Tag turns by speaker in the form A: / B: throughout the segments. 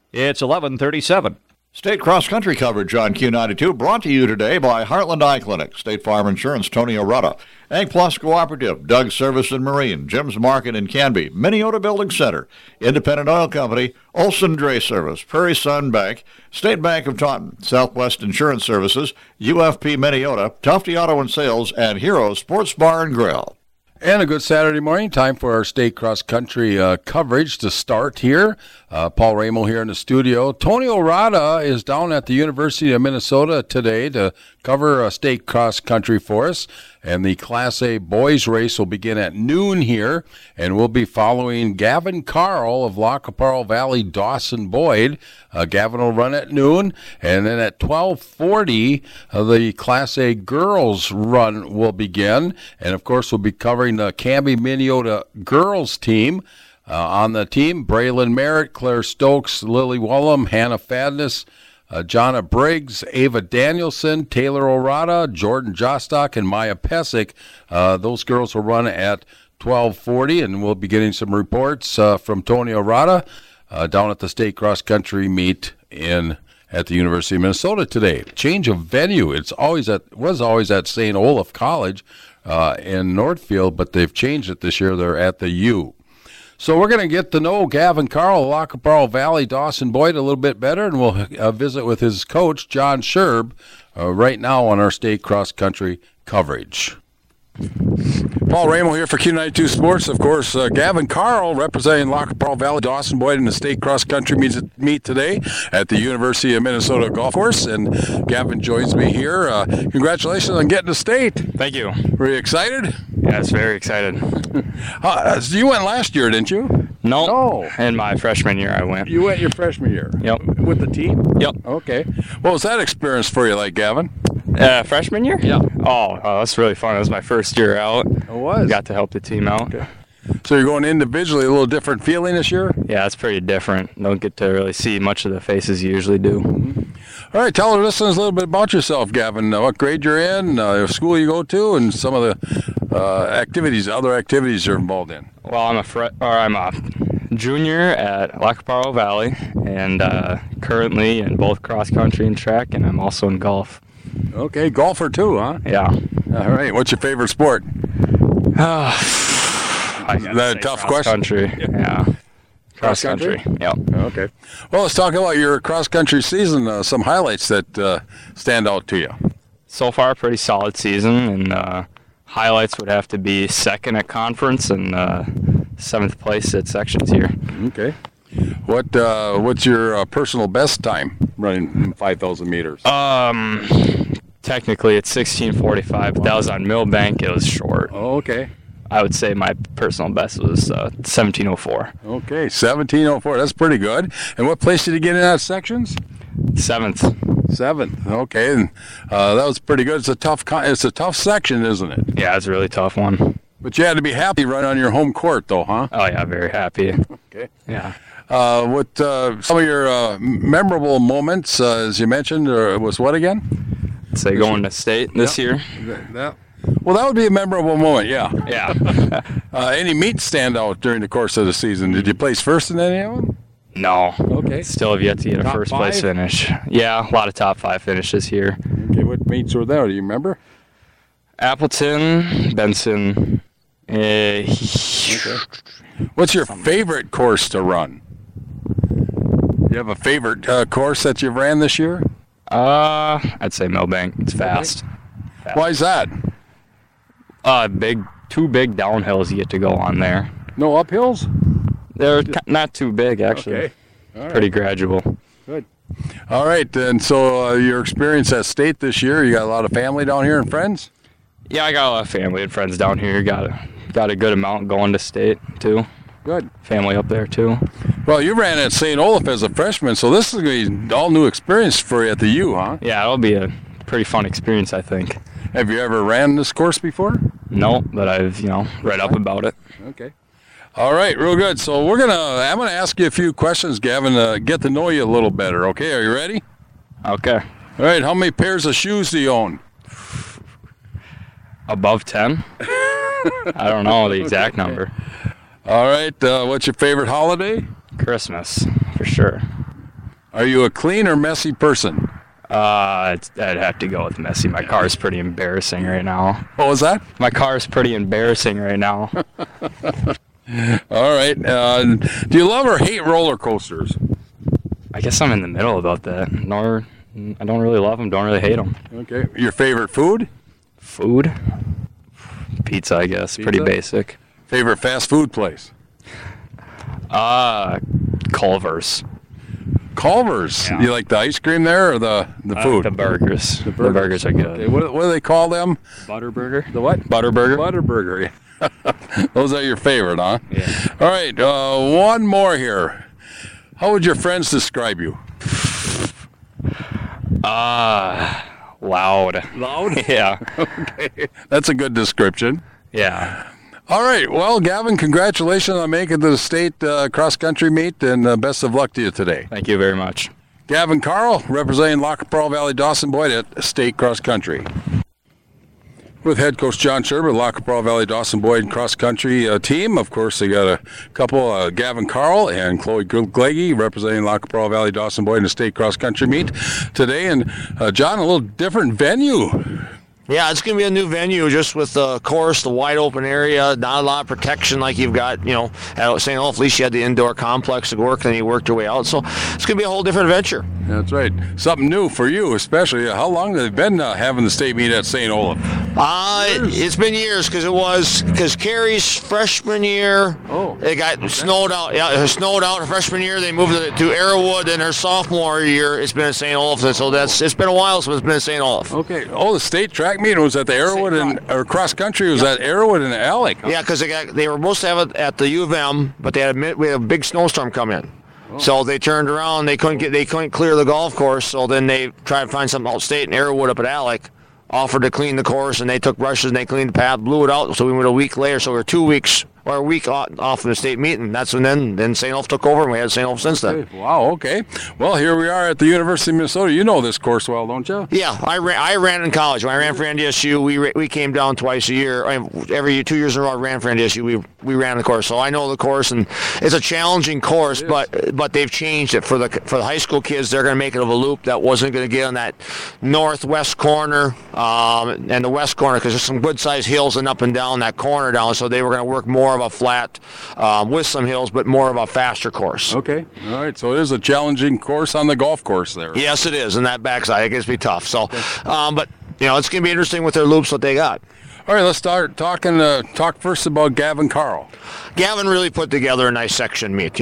A: It's 11:37.
B: State cross-country coverage on Q92 brought to you today by Heartland Eye Clinic, State Farm Insurance, Tony Arruda, Ag Plus Cooperative, Doug Service and Marine, Jim's Market in Canby, Minneota Building Center, Independent Oil Company, Olson Dray Service, Prairie Sun Bank, State Bank of Taunton, Southwest Insurance Services, UFP Minneota, Tufty Auto and Sales, and Hero Sports Bar and Grill.
C: And a good Saturday morning. Time for our state cross-country coverage to start here. Paul Ramo here in the studio. Tony Arruda is down at the University of Minnesota today to cover state cross-country for us. And the Class A boys race will begin at noon here. And we'll be following Gavin Carl of Lac qui Parle Valley Dawson Boyd. Gavin will run at noon. And then at 12:40, the Class A girls run will begin. And, of course, we'll be covering the Canby Minneota girls team. On the team, Braylon Merritt, Claire Stokes, Lily Wellham, Hannah Fadness, Jonna Briggs, Ava Danielson, Taylor Arruda, Jordan Jostock, and Maya Pesic. Those girls will run at 12:40, and we'll be getting some reports from Tony Arruda down at the state cross-country meet at the University of Minnesota today. Change of venue. Was always at St. Olaf College in Northfield, but they've changed it this year. They're at the U. So we're going to get to know Gavin Carl, Lac qui Parle Valley Dawson Boyd a little bit better, and we'll visit with his coach, John Scherb, right now on our state cross-country coverage. Paul Ramo here for Q92 Sports. Of course, Gavin Carl representing Lac qui Parle Valley Dawson Boyd in the state cross-country meet today at the University of Minnesota Golf Course. And Gavin joins me here. Congratulations on getting to state.
D: Thank you.
C: Were you excited?
D: Yeah, it's very excited.
C: You went last year, didn't you?
D: No. In my freshman year, I went.
C: You went your freshman year?
D: Yep.
C: With the team?
D: Yep.
C: Okay. What was that experience for you like, Gavin?
D: Freshman year?
C: Yeah.
D: Oh, that's really fun. It was my first year out.
C: It was?
D: Got to help the team out.
C: Okay. So you're going individually, a little different feeling this year?
D: Yeah, it's pretty different. Don't get to really see much of the faces you usually do.
C: Mm-hmm. All right, tell our listeners a little bit about yourself, Gavin. What grade you're in, the school you go to, and some of the other activities you're involved in.
D: Well, I'm a junior at Lac qui Parle Valley, and currently in both cross country and track, and I'm also in golf.
C: Okay, golfer too, huh?
D: Yeah.
C: All right. What's your favorite sport?
D: Is that a tough question? Country. Yeah. Cross country. Yep.
C: Okay. Well, let's talk about your cross country season. Some highlights that stand out to you.
D: So far, pretty solid season, and highlights would have to be second at conference and 7th place at sections here.
C: Okay. What's your personal best time running 5,000 meters?
D: Technically it's 16:45, but that was on Millbank. It was short.
C: Oh, okay.
D: I would say my personal best was 17:04.
C: Okay, 17:04. That's pretty good. And what place did you get in that sections?
D: 7th.
C: 7th. Okay, and that was pretty good. It's a tough section, isn't it?
D: Yeah, it's a really tough one.
C: But you had to be happy running on your home court, though, huh?
D: Oh yeah, very happy.
C: Okay.
D: Yeah.
C: What some of your memorable moments, as you mentioned, was what again?
D: Say going to state this year.
C: Well, that would be a memorable moment, yeah.
D: Yeah.
C: Any meets stand out during the course of the season? Did you place first in any of them?
D: No.
C: Okay.
D: Still have yet to get a first place finish. Yeah, a lot of top 5 finishes here.
C: Okay, what meets were there? Do you remember?
D: Appleton, Benson.
C: Okay. What's your favorite course to run? You have a favorite course that you've ran this year?
D: I'd say Millbank. It's fast.
C: Why is that?
D: Two big downhills you get to go on there.
C: No uphills?
D: They're not too big, actually.
C: Okay. All right.
D: Pretty gradual.
C: Good. All right, and so your experience at state this year, you got a lot of family down here and friends?
D: Yeah, I got a lot of family and friends down here. Got a good amount going to state, too.
C: Good.
D: Family up there, too.
C: Well, you ran at St. Olaf as a freshman, so this is going to be all new experience for you at the U, huh?
D: Yeah, it'll be a pretty fun experience, I think.
C: Have you ever ran this course before?
D: No, but I've, read up about it.
C: Okay. All right, real good. So I'm gonna ask you a few questions, Gavin, to get to know you a little better. Okay, are you ready?
D: Okay.
C: All right, how many pairs of shoes do you own?
D: Above 10? I don't know the exact number.
C: All right, what's your favorite holiday?
D: Christmas, for sure.
C: Are you a clean or messy person?
D: I'd have to go with messy. My car is pretty embarrassing right now.
C: What was that?
D: My car is pretty embarrassing right now.
C: All right. Do you love or hate roller coasters?
D: I guess I'm in the middle about that. I don't really love them, don't really hate them.
C: Okay. Your favorite food?
D: Food? Pizza, I guess.
C: Pizza?
D: Pretty basic.
C: Favorite fast food place?
D: Culver's.
C: Culver's.
D: Yeah.
C: You like the ice cream there or the food?
D: The burgers. The burgers are good.
C: Okay, what do they call them?
D: Butterburger?
C: The what?
D: Butterburger.
C: Butterburger. Those are your favorite, huh?
D: Yeah.
C: All right. One more here. How would your friends describe you?
D: Loud.
C: Loud?
D: Yeah.
C: Okay. That's a good description.
D: Yeah.
C: All right. Well, Gavin, congratulations on making the state cross-country meet, and best of luck to you today.
D: Thank you very much.
C: Gavin Carl, representing Loch Pearl Valley Dawson Boyd at state cross-country. With head coach John Sherman, Loch Pearl Valley Dawson Boyd cross-country team. Of course, they got a couple, Gavin Carl and Chloe Glaggy, representing Loch Pearl Valley Dawson Boyd in the state cross-country meet today. And John, a little different venue.
A: Yeah, it's going to be a new venue just with the course, the wide open area, not a lot of protection like you've got, at St. Olaf. At least you had the indoor complex to work, then you worked your way out. So it's going to be a whole different adventure.
C: That's right. Something new for you, especially. How long have they been having the state meet at St. Olaf?
A: It's been years because Carrie's freshman year, it got snowed out. Yeah, it snowed out her freshman year. They moved it to Arrowwood, and her sophomore year, it's been at St. Olaf. And so it's been a while since it's been at St. Olaf.
C: Okay. Oh, the state track meeting was at the Arrowwood or cross country was at Arrowwood and Alec.
A: Yeah, because they were supposed to have it at the U of M, but we had a big snowstorm come in. So they turned around. They couldn't clear the golf course. So then they tried to find something outstate in Arrowwood up at Alec. Offered to clean the course, and they took brushes and they cleaned the path, blew it out. So we went a week later. So we were 2 weeks or a week off of the state meeting. That's when then St. Olaf took over, and we had St. Olaf since then.
C: Wow. Okay. Well, here we are at the University of Minnesota. You know this course well, don't you?
A: Yeah, I ran in college. When I ran for NDSU, we came down twice a year. Every 2 years in a row, I ran for NDSU. We ran the course, so I know the course, and it's a challenging course. But they've changed it for the high school kids. They're going to make it of a loop that wasn't going to get on that northwest corner and the west corner because there's some good sized hills and up and down that corner down. So they were going to work more of a flat with some hills, but more of a faster course.
C: Okay. All right. So it is a challenging course on the golf course there.
A: Yes, it is, and that backside it gets to be tough. So, but it's going to be interesting with their loops what they got.
C: All right, let's start talk first about Gavin Carl.
A: Gavin really put together a nice section meet.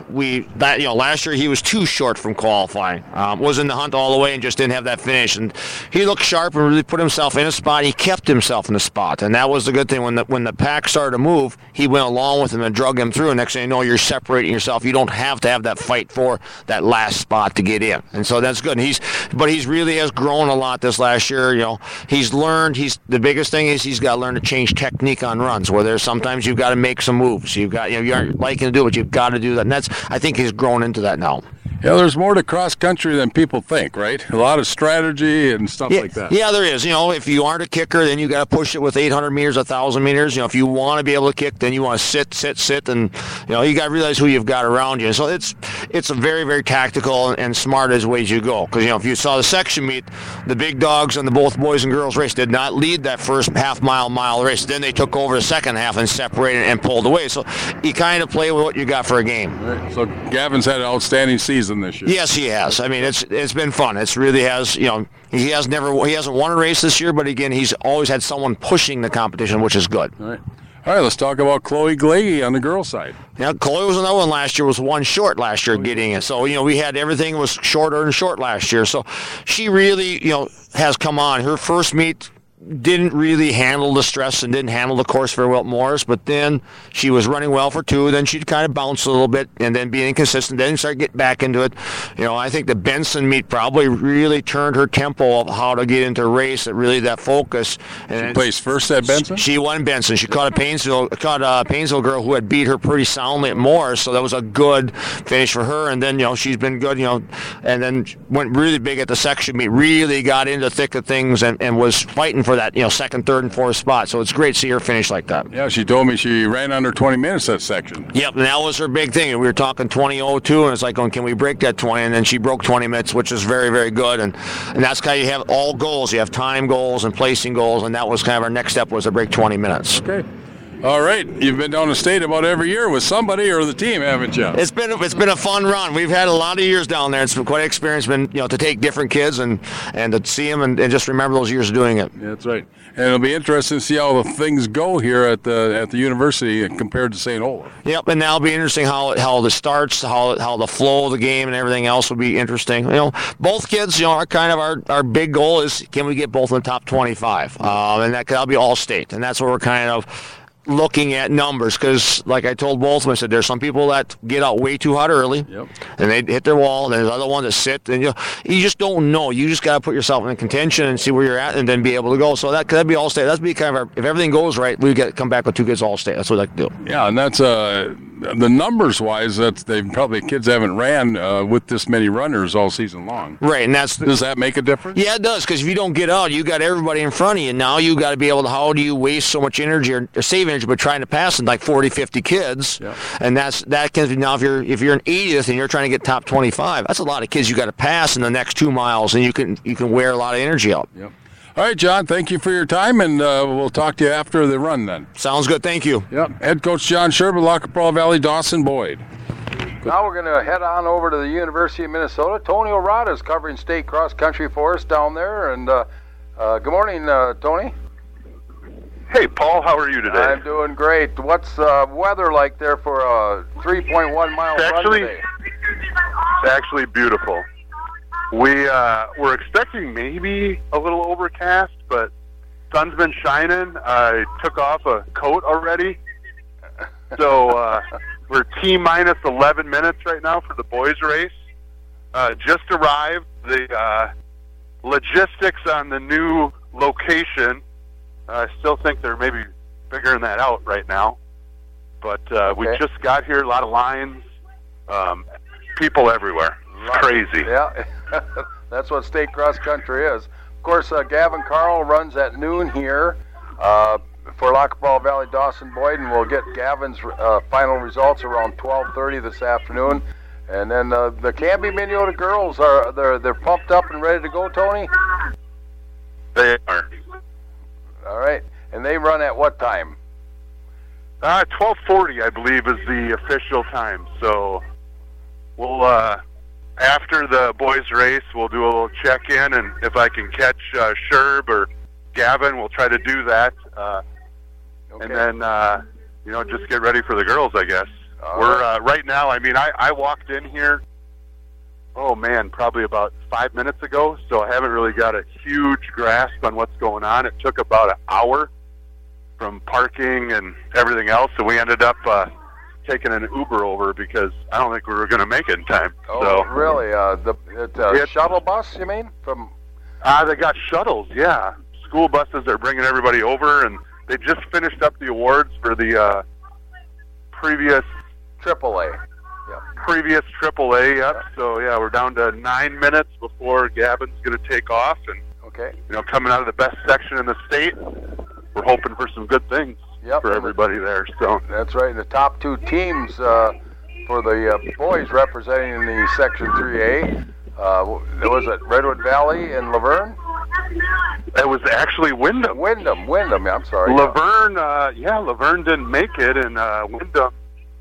A: Last year he was too short from qualifying. Was in the hunt all the way and just didn't have that finish. And he looked sharp and really put himself in a spot. He kept himself in the spot, and that was the good thing. When the pack started to move, he went along with him and drug him through. And next thing you know, you're separating yourself. You don't have to have that fight for that last spot to get in. And so that's good. And he's really has grown a lot this last year. He's learned. The biggest thing is he's got to learn to change technique on runs. Where there's sometimes you've got to make some moves. You've got, you aren't liking to do it, but you've got to do that. And I think he's grown into that now.
C: Yeah, there's more to cross country than people think, right? A lot of strategy and stuff like that.
A: Yeah, there is. If you aren't a kicker, then you got to push it with 800 meters, 1,000 meters. If you want to be able to kick, then you want to sit, and you got to realize who you've got around you. So it's a very, very tactical and smart as ways you go. Because if you saw the section meet, the big dogs and the both boys and girls race did not lead that first mile race. Then they took over the second half and separated and pulled away. So you kind of play with what you got for a game.
C: Right. So Gavin's had an outstanding season this year.
A: Yes, he has. I mean, it's been fun. It really has. He hasn't won a race this year, but again, he's always had someone pushing the competition, which is good.
C: All right, let's talk about Chloe Glaggy on the girls' side.
A: Yeah, Chloe was another one last year. Was one short last year getting it. So we had everything was shorter and short last year. So she really has come on. Her first meet didn't really handle the stress and didn't handle the course very well at Morris, but then she was running well for two. Then she'd kind of bounce a little bit and then be inconsistent. Then start getting back into it. I think the Benson meet probably really turned her tempo of how to get into a race. That focus. And
C: she placed first at Benson.
A: She won Benson. She caught a Painesville girl who had beat her pretty soundly at Morris, so that was a good finish for her. And then she's been good. And then went really big at the section meet. Really got into the thick of things and was fighting for for that, second, third, and fourth spot. So it's great to see her finish like that.
C: Yeah, she told me she ran under 20 minutes that section.
A: Yep, and that was her big thing. We were talking 20:02, and it's like, can we break that 20? And then she broke 20 minutes, which is very, very good. And that's how you have all goals. You have time goals and placing goals, and that was kind of our next step, was to break 20 minutes.
C: Okay. All right, you've been down to state about every year with somebody or the team, haven't you?
A: It's been a fun run. We've had a lot of years down there. It's been quite an experience, to take different kids and to see them and just remember those years of doing it.
C: Yeah, that's right. And it'll be interesting to see how the things go here at the university compared to St. Olaf.
A: Yep, and that'll be interesting how the starts, how the flow of the game and everything else will be interesting. Both kids, are kind of our big goal is, can we get both in the top 25? And that'll be all state, and that's what we're kind of looking at numbers, because like I told both of them, I said there's some people that get out way too hot early,
C: yep,
A: and they hit their wall, and there's other ones that sit, and you just don't know. You just got to put yourself in contention and see where you're at, and then be able to go. So that'd be all state. That'd be kind of if everything goes right, we come back with 2 kids all state. That's what I like to do.
C: Yeah, and that's the numbers wise, kids haven't ran with this many runners all season long.
A: Right, and
C: does that make a difference?
A: Yeah, it does, because if you don't get out, you got everybody in front of you. Now you got to be able to, how do you waste so much energy or save energy but trying to pass in like 40, 50 kids?
C: Yeah.
A: And that can be, now if you're an 80th and you're trying to get top 25, that's a lot of kids you got to pass in the next 2 miles, and you can wear a lot of energy out.
C: Yep. All right, John, thank you for your time, and we'll talk to you after the run then.
A: Sounds good. Thank you.
C: Yep. Head coach John Sherb, Lackapaw Valley, Dawson Boyd.
E: Now we're going to head on over to the University of Minnesota. Tony Orada is covering state cross country for us down there. And good morning, Tony.
F: Hey, Paul. How are you today?
E: I'm doing great. What's weather like there for a 3.1 mile run today?
F: It's actually beautiful. We're expecting maybe a little overcast, but sun's been shining. I took off a coat already. So we're T-minus 11 minutes right now for the boys' race. Just arrived. The logistics on the new location, I still think they're maybe figuring that out right now. But we just got here, a lot of lines, people everywhere. It's crazy.
E: Yeah, that's what state cross country is. Of course, Gavin Carl runs at noon here for Lackapaw Valley Dawson Boyd, and we'll get Gavin's final results around 12:30 this afternoon. And then the Canby Minnesota girls they're pumped up and ready to go, Tony?
F: They are.
E: All right, and they run at what time?
F: 12:40, I believe, is the official time. So we'll after the boys' race, we'll do a little check-in, and if I can catch Sherb or Gavin, we'll try to do that. And then, just get ready for the girls, I guess. We're right now, I walked in here, probably about 5 minutes ago, so I haven't really got a huge grasp on what's going on. It took about an hour from parking and everything else, so we ended up taking an Uber over because I don't think we were going to make it in time.
E: Oh, really? The shuttle bus, you mean?
F: They got shuttles, yeah. School buses are bringing everybody over, and they just finished up the awards for the previous
E: AAA.
F: Previous AAA, yep. So, yeah, we're down to 9 minutes before Gavin's going to take off. And, coming out of the best section in the state, we're hoping for some good things for everybody there. So
E: that's right. The top 2 teams for the boys representing the Section 3A, was it Redwood Valley and Laverne?
F: It was actually Wyndham.
E: Wyndham, I'm sorry.
F: Laverne, Laverne didn't make it, and Wyndham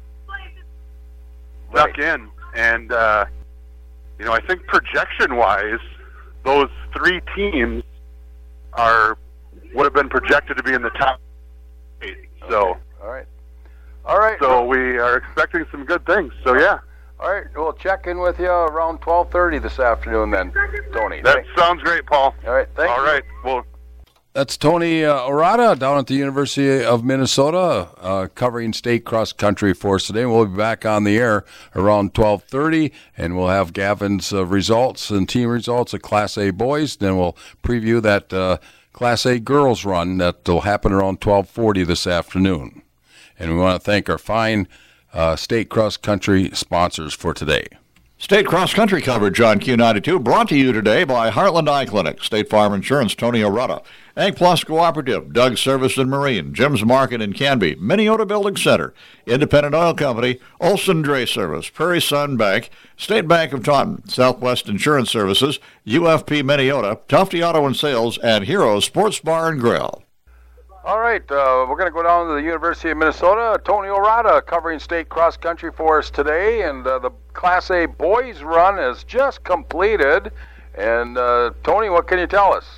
F: stuck in. And, I think projection-wise, those 3 teams would have been projected to be in the top 8. So,
E: all right.
F: So we are expecting some good things. So, yeah.
E: All right, we'll check in with you around 12:30 this afternoon then, Tony.
F: That sounds great, Paul.
E: All right, thank you.
F: All right, well.
C: That's Tony Orada down at the University of Minnesota covering state cross country for us today. We'll be back on the air around 12:30, and we'll have Gavin's results and team results of Class A boys. Then we'll preview that Class A girls run that will happen around 12:40 this afternoon. And we want to thank our fine state cross country sponsors for today.
B: State Cross Country coverage on Q92 brought to you today by Heartland Eye Clinic, State Farm Insurance, Tony Arruda, Ag Plus Cooperative, Doug Service and Marine, Jim's Market in Canby, Minneota Building Center, Independent Oil Company, Olson Dray Service, Prairie Sun Bank, State Bank of Taunton, Southwest Insurance Services, UFP Minneota, Tufty Auto and Sales, and Hero Sports Bar and Grill.
E: All right, we're going to go down to the University of Minnesota. Tony Arruda covering state cross country for us today, and the Class A boys run is just completed. And Tony, what can you tell us?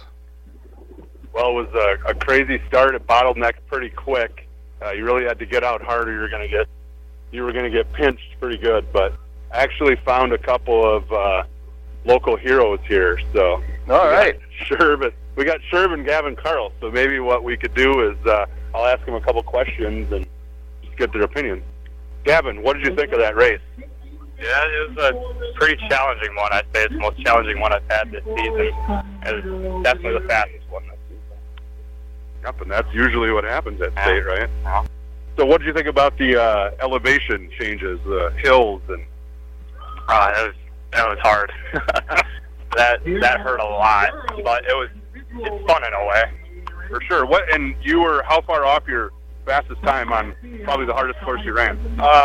F: Well, it was a crazy start. It bottlenecked pretty quick. You really had to get out harder. You were going to get pinched pretty good. But I actually found a couple of local heroes here. So
E: all right,
F: we got Sherb and Gavin Carl. So maybe what we could do is I'll ask them a couple questions and just get their opinion. Gavin, what did you think of that race?
G: Yeah, it was a pretty challenging one. I'd say it's the most challenging one I've had this season. It was definitely the fastest one this season.
F: Yep, and that's usually what happens at state, right? Yeah. So what did you think about the elevation changes, the hills, and?
G: That was hard. that hurt a lot, but it's fun in a way.
F: For sure. And you were how far off your fastest time on probably the hardest course you ran?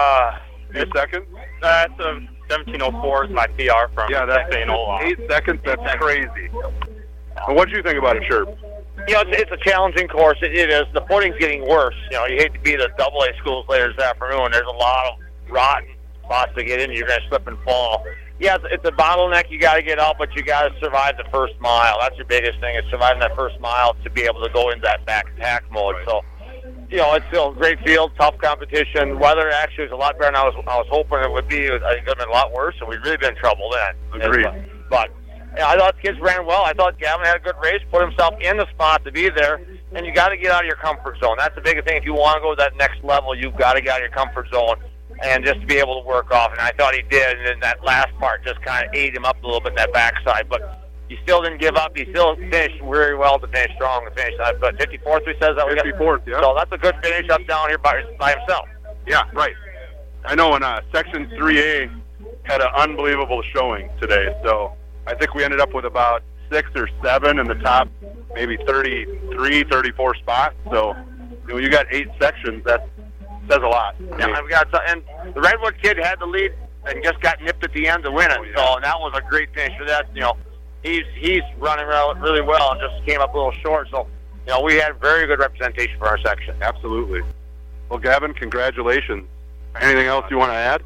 F: 8 seconds?
G: That's 17:04 is my PR from St. Olaf.
F: 8 seconds? That's crazy. And what did you think about it, Sherb?
H: You know, it's a challenging course. It is. The footing's getting worse. You know, you hate to be the AA schools later this afternoon. There's a lot of rotten spots to get in. You're going to slip and fall. Yeah, it's a bottleneck. You got to get out, but you got to survive the first mile. That's your biggest thing, is surviving that first mile to be able to go into that back attack mode. Right. So, you know, it's still a great field, tough competition. Weather actually was a lot better than I was hoping it would be. I think it would have been a lot worse, and we'd really been in trouble then.
F: Agreed.
H: But yeah, I thought the kids ran well. I thought Gavin had a good race, put himself in the spot to be there, and you got to get out of your comfort zone. That's the biggest thing. If you want to go to that next level, you've got to get out of your comfort zone and just to be able to work off. And I thought he did, and then that last part just kind of ate him up a little bit in that backside. But he still didn't give up. He still finished very well to finish strong to finish. But 54th, he says that we got
F: 54th, yeah.
H: So that's a good finish up down here by himself.
F: Yeah, right. I know in Section 3A had an unbelievable showing today. So I think we ended up with about 6 or 7 in the top, maybe 33, 34 spots. So you got 8 sections. That says a lot.
H: Yeah, and the Redwood kid had the lead and just got nipped at the end to win it. So and that was a great finish for that. You know, he's running really well and just came up a little short. So you know, we had very good representation for our section.
F: Absolutely. Well, Gavin, congratulations. Anything else you want to add?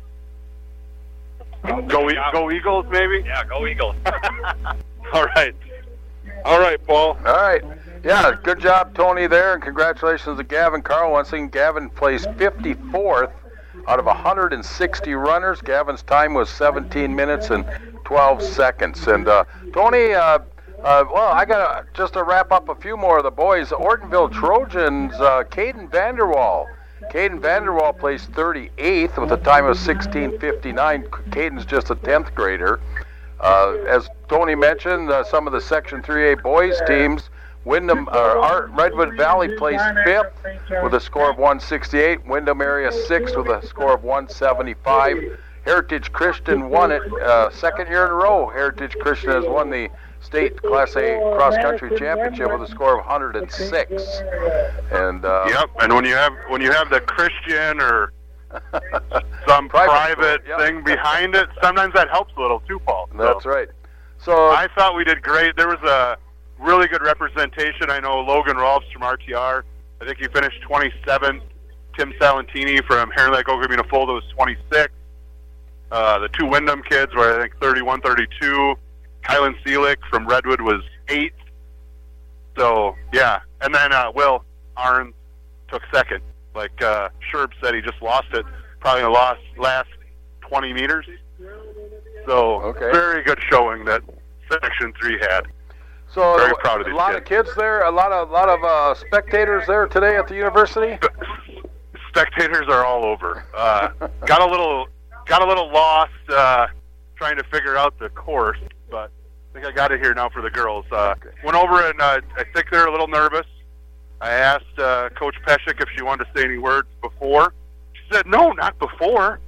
F: Go Eagles, maybe?
G: Yeah, go Eagles.
F: All right, Paul.
E: All right. Yeah, good job, Tony, there, and congratulations to Gavin Carl. Once again, Gavin placed 54th out of 160 runners. Gavin's time was 17 minutes and 12 seconds. And Tony, well, I got just to wrap up a few more of the boys. The Ortonville Trojans, Caden Vanderwall. Caden Vanderwall placed 38th with a time of 16:59. Caden's just a 10th grader. As Tony mentioned, some of the Section 3A boys teams, Redwood Valley placed 5th with a score of 168. Windham area 6th with a score of 175. Heritage Christian won it. Second year in a row, Heritage Christian has won the state Class A cross-country championship with a score of 106. And
F: yep. And when you have the Christian or some private thing behind it, sometimes that helps a little too, Paul.
E: That's right. So
F: I thought we did great. There was a really good representation. I know Logan Rolfs from RTR. I think he finished 27th. Tim Salentini from Heron Lake Ogre Folda was 26th. The two Windham kids were, I think, 31, 32. Kylan Seelick from Redwood was 8th. So, yeah. And then Will Arns took 2nd. Like Sherb said, he just lost it. Probably last 20 meters. So, very good showing that Section 3 had.
E: So,
F: very proud of these
E: kids. A lot of kids there, a lot of spectators there today at the university?
F: Spectators are all over. Got a little lost trying to figure out the course, but I think I got it here now for the girls. Went over and I think they're a little nervous. I asked Coach Peshek if she wanted to say any words before. She said, no, not before.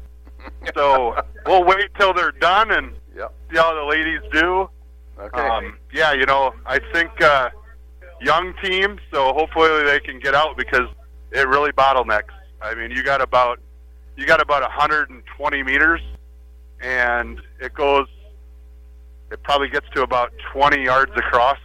F: So we'll wait till they're done and
E: Yep.
F: see how the ladies do.
E: Okay.
F: Yeah, I think young team, so hopefully they can get out because it really bottlenecks. I mean, you got about 120 meters, and it probably gets to about 20 yards across.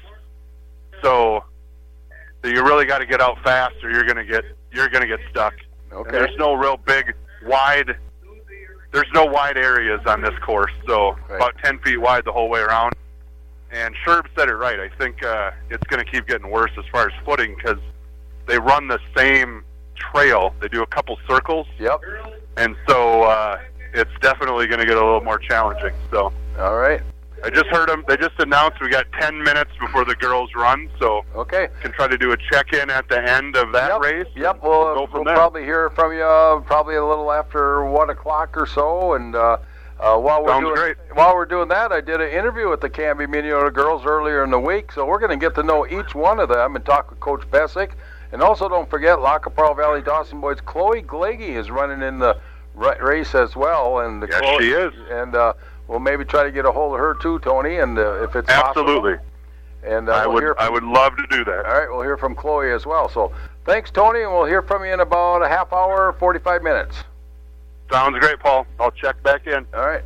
F: So you really got to get out fast, or you're gonna get stuck.
E: Okay.
F: And there's no real big wide. There's no wide areas on this course, so about 10 feet wide the whole way around. And Sherb said it right. I think it's going to keep getting worse as far as footing because they run the same trail. They do a couple circles.
E: Yep.
F: And so it's definitely going to get a little more challenging. So
E: All right.
F: I just heard them. They just announced we got 10 minutes before the girls run, so
E: Okay.
F: can try to do a check-in at the end of that race.
E: Yep.
F: Go
E: We'll
F: from there.
E: probably hear from you probably a little after 1 o'clock or so. And while we're doing that, I did an interview with the Canby Minnesota girls earlier in the week, so we're going to get to know each one of them and talk with Coach Pesic. And also, don't forget, Lackaparl Valley Dawson boys Chloe Glagey is running in the race as well. And
F: Yes, she is.
E: And we'll maybe try to get a hold of her too, Tony, and if it's
F: Absolutely.
E: possible. And
F: I would love to do that.
E: All right, we'll hear from Chloe as well. So thanks, Tony, and we'll hear from you in about a half hour, 45 minutes.
F: Sounds great, Paul. I'll check back in.
E: All right.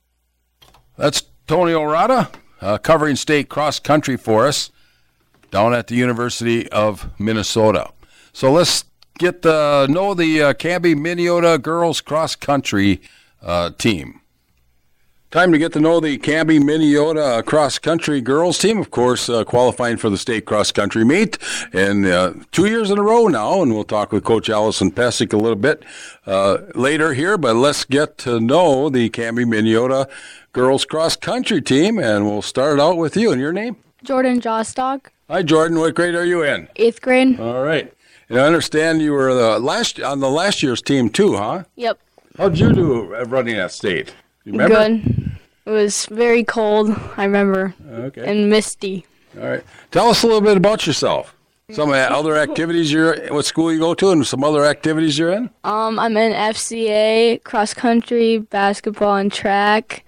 C: That's Tony Orada covering state cross country for us down at the University of Minnesota. So let's get to know the Canby Minnesota girls cross country team. Time to get to know the Canby Minnesota cross country girls team, of course, qualifying for the state cross country meet, and 2 years in a row now. And we'll talk with Coach Allison Pesic a little bit later here. But let's get to know the Canby Minnesota girls cross country team, and we'll start out with you. And your name?
I: Jordan Jostock,
C: Hi, Jordan. What grade are you in?
I: 8th grade.
C: All right. And I understand you were on the last year's team too, huh?
I: Yep.
C: How'd you do running that state? You remember?
I: Good. It was very cold, I remember,
C: Okay.
I: and misty.
C: All right. Tell us a little bit about yourself. Some other activities what school you go to, and some other activities you're in?
I: I'm in FCA, cross country, basketball, and track.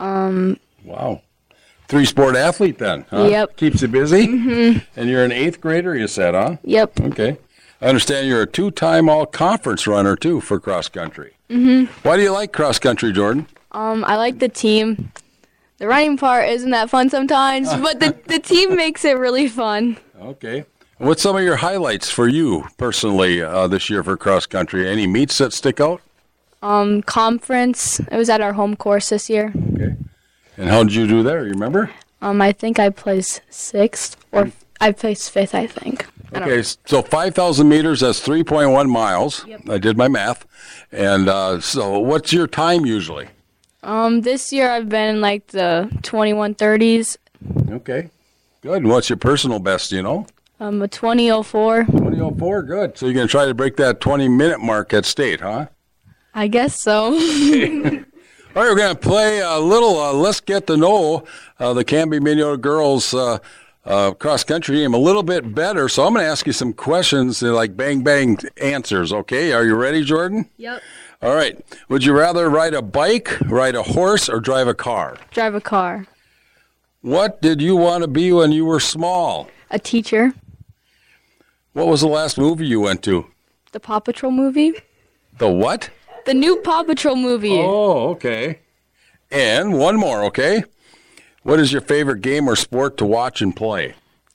C: Wow. 3-sport athlete then, huh?
I: Yep.
C: Keeps you busy? Mm-hmm. And you're an 8th grader, you said, huh?
I: Yep.
C: Okay. I understand you're a 2-time all-conference runner, too, for cross country. Mm-hmm. Why do you like cross country, Jordan?
I: I like the team. The running part isn't that fun sometimes, but the team makes it really fun.
C: Okay. What's some of your highlights for you personally this year for cross country? Any meets that stick out?
I: Conference. It was at our home course this year.
C: Okay. And how did you do there? You remember?
I: I think I placed 6th, or I placed 5th, I think.
C: Okay, so 5,000 meters, that's 3.1 miles. Yep. I did my math. And so what's your time usually?
I: This year I've been in like the 21:30s.
C: Okay, good. And what's your personal best, you know?
I: A 20:04.
C: 20:04, good. So you're going to try to break that 20-minute mark at state, huh?
I: I guess so.
C: All right, we're going to play a little Let's Get to Know the Canby Minnesota girls cross-country team a little bit better. So I'm going to ask you some questions, like bang-bang answers, okay? Are you ready, Jordan?
I: Yep.
C: All right. Would you rather ride a bike, ride a horse, or drive a car?
I: Drive a car.
C: What did you want to be when you were small?
I: A teacher.
C: What was the last movie you went to?
I: The Paw Patrol movie.
C: The what?
I: The new Paw Patrol movie.
C: Oh, okay. And one more, okay? What is your favorite game or sport to watch and play?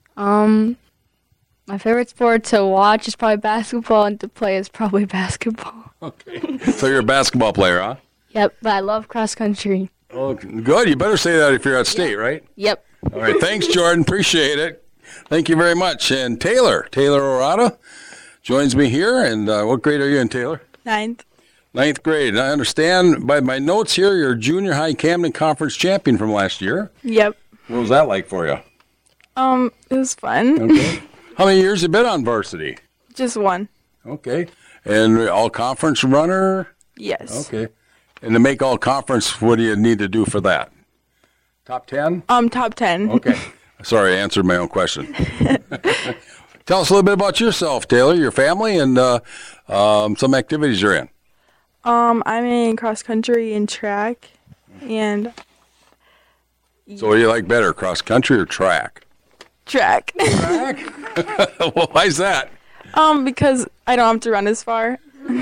I: My favorite sport to watch is probably basketball, and to play is probably basketball.
C: Okay. So you're a basketball player, huh?
I: Yep, but I love cross country.
C: Oh, good. You better say that if you're at state, right?
I: Yep.
C: All right. Thanks, Jordan. Appreciate it. Thank you very much. And Taylor Orada joins me here. And what grade are you in, Taylor?
J: 9th.
C: 9th grade. And I understand by my notes here, you're junior high Camden Conference champion from last year.
J: Yep.
C: What was that like for you?
J: It was fun.
C: Okay. How many years have you been on varsity?
J: Just one.
C: Okay. And all-conference runner?
J: Yes.
C: Okay. And to make all-conference, what do you need to do for that? Top 10?
J: Top 10.
C: Okay. Sorry, I answered my own question. Tell us a little bit about yourself, Taylor, your family, and some activities you're in.
J: I'm in cross country and track, and
C: So what do you like better, cross country or track?
J: track.
C: Well, why's that?
J: Because I don't have to run as far.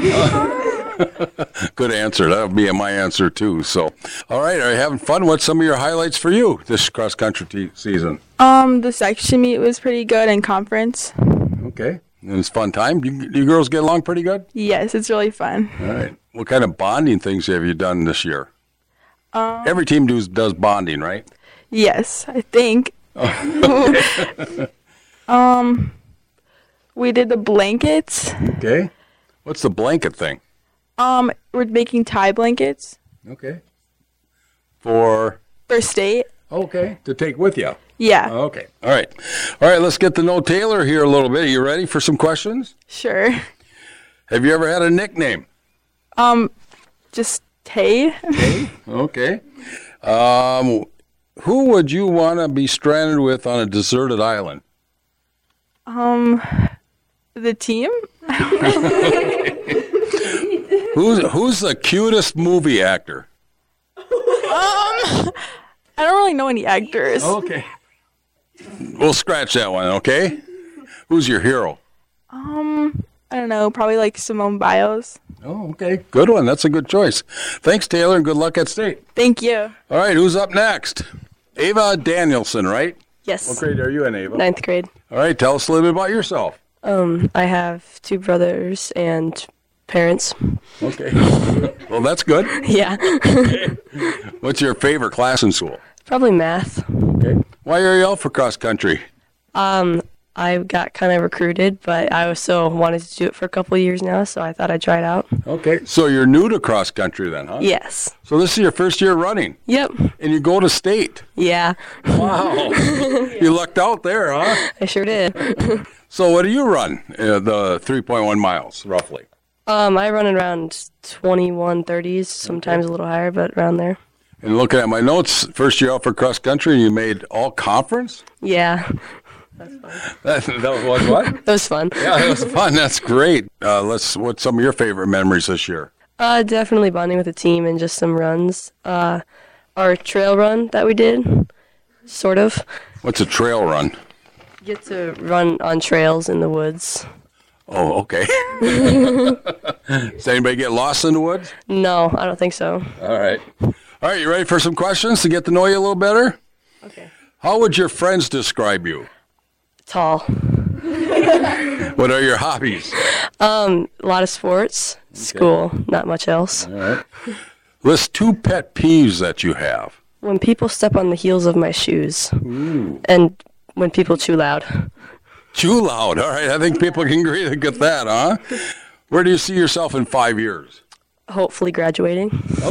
C: Good answer. That would be my answer, too. So, all right, are you having fun? What's some of your highlights for you this cross-country season?
J: The section meet was pretty good and conference.
C: Okay. And it's a fun time? You girls get along pretty good?
J: Yes, it's really fun.
C: All right. What kind of bonding things have you done this year? Every team does bonding, right?
J: Yes, I think. We did the blankets.
C: Okay. What's the blanket thing?
J: We're making tie blankets
C: Okay. For
J: state.
C: okay, to take with you.
J: Yeah,
C: Okay. All right. All right, let's get to know Taylor here a little bit. You ready for some questions?
J: sure.
C: Have you ever had a nickname?
J: Just Tay.
C: Okay. Who would you want to be stranded with on a deserted island?
J: The team.
C: Who's the cutest movie actor?
J: I don't really know any actors.
C: Okay. We'll scratch that one, okay? Who's your hero?
J: I don't know, probably like Simone Biles.
C: Oh, okay. Good one. That's a good choice. Thanks, Taylor, and good luck at state.
J: Thank you.
C: All right, who's up next? Ava Danielson, right?
K: Yes.
C: What grade are you in, Ava?
K: 9th grade.
C: All right, tell us a little bit about yourself.
K: I have 2 brothers and parents.
C: Okay. Well, that's good.
K: Yeah.
C: What's your favorite class in school?
K: Probably math.
C: Okay. Why are you out for cross country?
K: I got kind of recruited, but I also wanted to do it for a couple of years now, so I thought I'd try it out.
C: Okay. So you're new to cross country then, huh?
K: Yes.
C: So this is your first year running?
K: Yep.
C: And you go to state?
K: Yeah.
C: Wow. You lucked out there, huh?
K: I sure did.
C: So what do you run, the 3.1 miles, roughly?
K: I run around 21:30s, sometimes a little higher, but around there.
C: And looking at my notes, first year out for cross country, you made all conference?
K: Yeah.
C: That was what?
K: That was fun.
C: Yeah, that was fun. That's great. What's some of your favorite memories this year?
K: Definitely bonding with the team and just some runs. Our trail run that we did, sort of.
C: What's a trail run?
K: You get to run on trails in the woods.
C: Oh, okay. Does anybody get lost in the woods?
K: No, I don't think so.
C: All right. All right, you ready for some questions to get to know you a little better?
K: Okay.
C: How would your friends describe you?
K: Tall.
C: What are your hobbies?
K: A lot of sports, school, not much else.
C: All right. List 2 pet peeves that you have.
K: When people step on the heels of my shoes.
C: Ooh.
K: And when people chew loud.
C: Chew loud. All right, I think people can agree to get that, huh? Where do you see yourself in 5 years?
K: Hopefully graduating.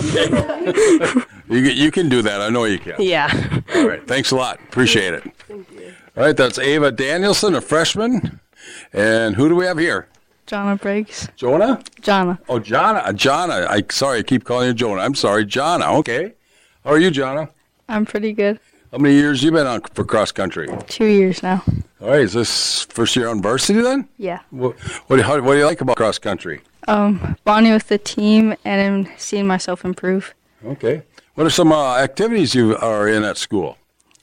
C: Okay. You can do that. I know you can.
K: Yeah.
C: All right. Thanks a lot. Appreciate it.
K: Thank you.
C: All right, that's Ava Danielson, a freshman. And who do we have here?
L: Jonna Briggs.
C: Jonah?
L: Jonna.
C: Oh, Jonna. Sorry, I keep calling you Jonah. I'm sorry, Jonna. Okay. How are you, Jonna?
L: I'm pretty good.
C: How many years you been on for cross country?
L: 2 years now.
C: All right. Is this first year on varsity then?
L: Yeah.
C: What do you like about cross country?
L: Bonding with the team and seeing myself improve.
C: Okay. What are some activities you are in at school?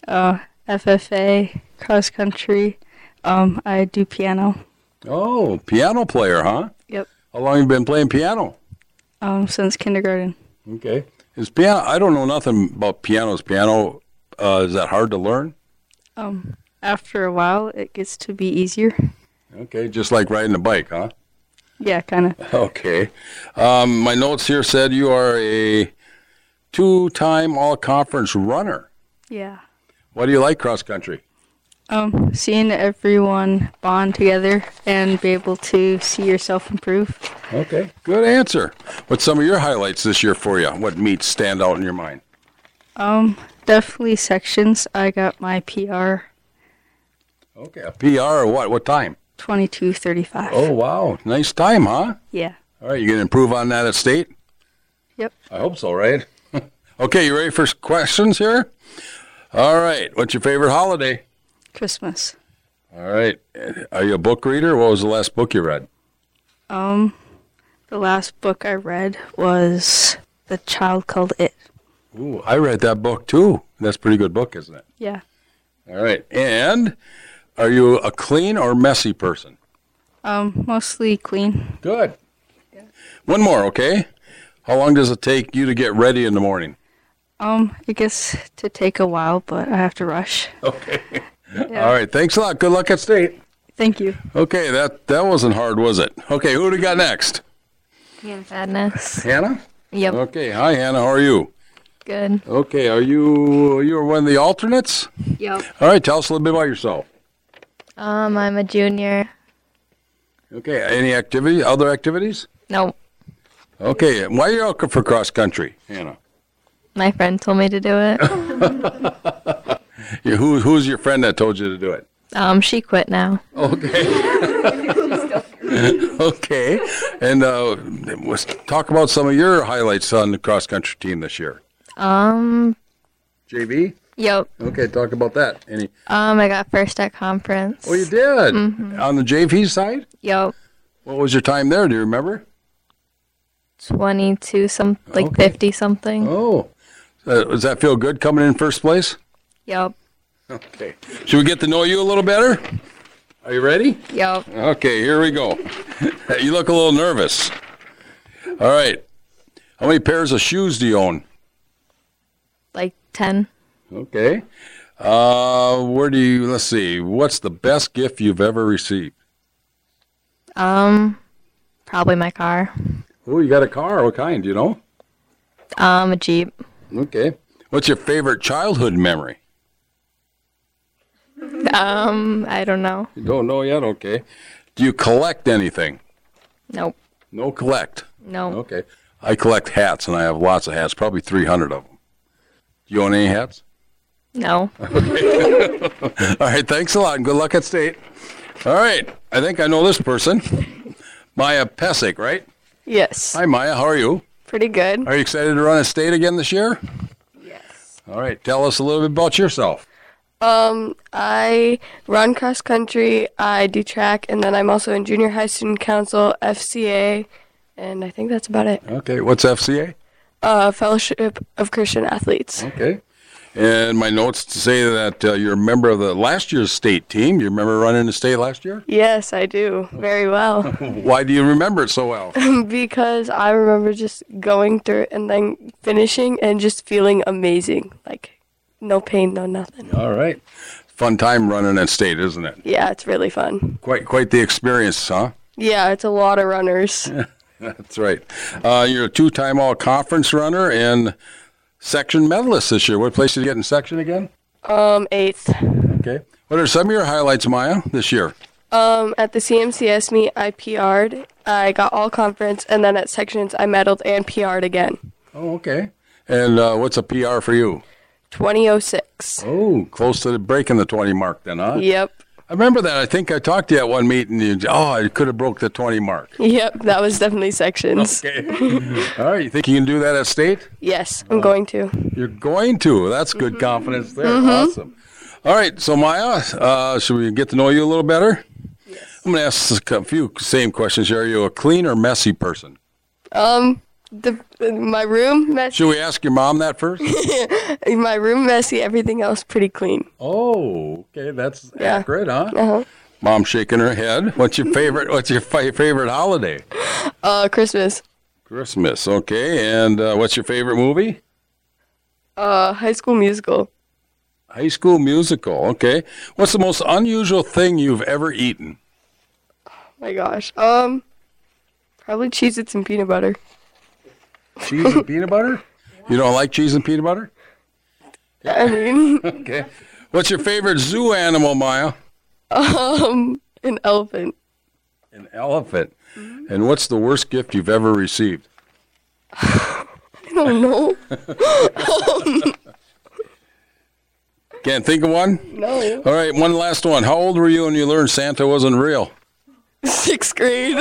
L: FFA, cross country. I do piano.
C: Oh, piano player, huh?
L: Yep.
C: How long have you been playing piano?
L: Since kindergarten.
C: Okay. Is piano? I don't know nothing about piano. Is piano? Is that hard to learn?
L: After a while, it gets to be easier.
C: Okay, just like riding a bike, huh?
L: Yeah, kind of.
C: Okay. My notes here said you are a 2-time all-conference runner.
L: Yeah.
C: Why do you like cross country?
L: Seeing everyone bond together and be able to see yourself improve.
C: Okay, good answer. What's some of your highlights this year for you? What meets stand out in your mind?
L: Definitely sections. I got my PR.
C: Okay, a PR or what? What time?
L: 22:35.
C: Oh, wow. Nice time, huh?
L: Yeah.
C: All right, you going to improve on that at state?
L: Yep.
C: I hope so, right? Okay, you ready for questions here? All right, what's your favorite holiday?
L: Christmas.
C: All right, are you a book reader? What was the last book you read?
L: The last book I read was The Child Called It.
C: Ooh, I read that book too. That's a pretty good book, isn't it?
L: Yeah.
C: All right. And are you a clean or messy person?
L: Mostly clean.
C: Good. Yeah. One more, okay? How long does it take you to get ready in the morning?
L: It gets to take a while, but I have to rush.
C: Okay. Yeah. All right. Thanks a lot. Good luck at state.
L: Thank you.
C: Okay, that wasn't hard, was it? Okay, who do we got next?
I: Hannah Sadness.
C: Hannah?
I: Yep.
C: Okay. Hi, Hannah. How are you?
I: Good.
C: Okay. Are you one of the alternates?
I: Yep.
C: All right. Tell us a little bit about yourself.
I: I'm a junior.
C: Okay. Any other activities?
I: No.
C: Okay. Why are you out for cross country, Hannah?
I: My friend told me to do it.
C: Yeah, who's your friend that told you to do it?
I: She quit now.
C: Okay. Okay. And let's talk about some of your highlights on the cross country team this year. JV?
I: Yep.
C: Okay, talk about that.
I: I got first at conference.
C: Oh, you did?
I: Mm-hmm.
C: On the JV side?
I: Yep.
C: What was your time there? Do you remember?
I: 22 50 something.
C: Oh. Does that feel good coming in first place?
I: Yep.
C: Okay. Should we get to know you a little better? Are you ready?
I: Yep.
C: Okay, here we go. You look a little nervous. All right. How many pairs of shoes do you own?
I: Like 10.
C: Okay. Let's see, what's the best gift you've ever received?
I: Probably my car.
C: Oh, you got a car. What kind, do you know?
I: A Jeep.
C: Okay. What's your favorite childhood memory?
I: I don't know.
C: You don't know yet? Okay. Do you collect anything?
I: Nope.
C: No collect?
I: No.
C: Okay. I collect hats, and I have lots of hats, probably 300 of them. Do you own any hats?
I: No.
C: Okay. All right, thanks a lot, and good luck at state. All right, I think I know this person. Maya Pesic, right?
K: Yes.
C: Hi, Maya. How are you?
K: Pretty good.
C: Are you excited to run at state again this year?
K: Yes.
C: All right, tell us a little bit about yourself.
K: I run cross country, I do track, and then I'm also in junior high student council, FCA, and I think that's about it.
C: Okay, what's FCA?
K: Fellowship of Christian Athletes.
C: Okay. And my notes say that you're a member of the last year's state team. You remember running the state last year?
K: Yes, I do. Very well.
C: Why do you remember it so well?
K: Because I remember just going through it and then finishing and just feeling amazing. Like, no pain, no nothing.
C: All right. Fun time running at state, isn't it?
K: Yeah, it's really fun.
C: Quite the experience, huh?
K: Yeah, it's a lot of runners.
C: That's right. You're a two-time all-conference runner and section medalist this year. What place did you get in section again?
K: 8th.
C: Okay. What are some of your highlights, Maya, this year?
K: At the CMCS meet, I PR'd. I got all conference, and then at sections, I medaled and PR'd again.
C: Oh, okay. And what's a PR for you?
K: 20:06.
C: Oh, close to breaking the 20 mark then, huh?
K: Yep.
C: I remember that. I think I talked to you at one meet, and I could have broke the 20 mark.
K: Yep, that was definitely sections.
C: Okay. All right, you think you can do that at state?
K: Yes, I'm going to.
C: You're going to. That's good confidence there.
K: Mm-hmm.
C: Awesome. All right, so Maya, should we get to know you a little better? Yes. I'm going to ask a few same questions here. Are you a clean or messy person?
K: My room messy.
C: Should we ask your mom that first?
K: My room messy, everything else pretty clean.
C: Oh, okay, that's accurate, huh?
K: Uh-huh.
C: Mom shaking her head. What's your favorite holiday?
K: Christmas.
C: Christmas, okay. And what's your favorite movie?
K: High School Musical.
C: High School Musical, okay. What's the most unusual thing you've ever eaten?
K: Oh my gosh. Probably Cheez-Its and peanut butter.
C: Cheese and peanut butter? You don't like cheese and peanut butter?
K: I mean.
C: Okay. What's your favorite zoo animal, Maya?
K: An elephant.
C: An elephant. Mm-hmm. And what's the worst gift you've ever received?
K: I don't know.
C: Can't think of one?
K: No.
C: All right, one last one. How old were you when you learned Santa wasn't real?
K: 6th grade.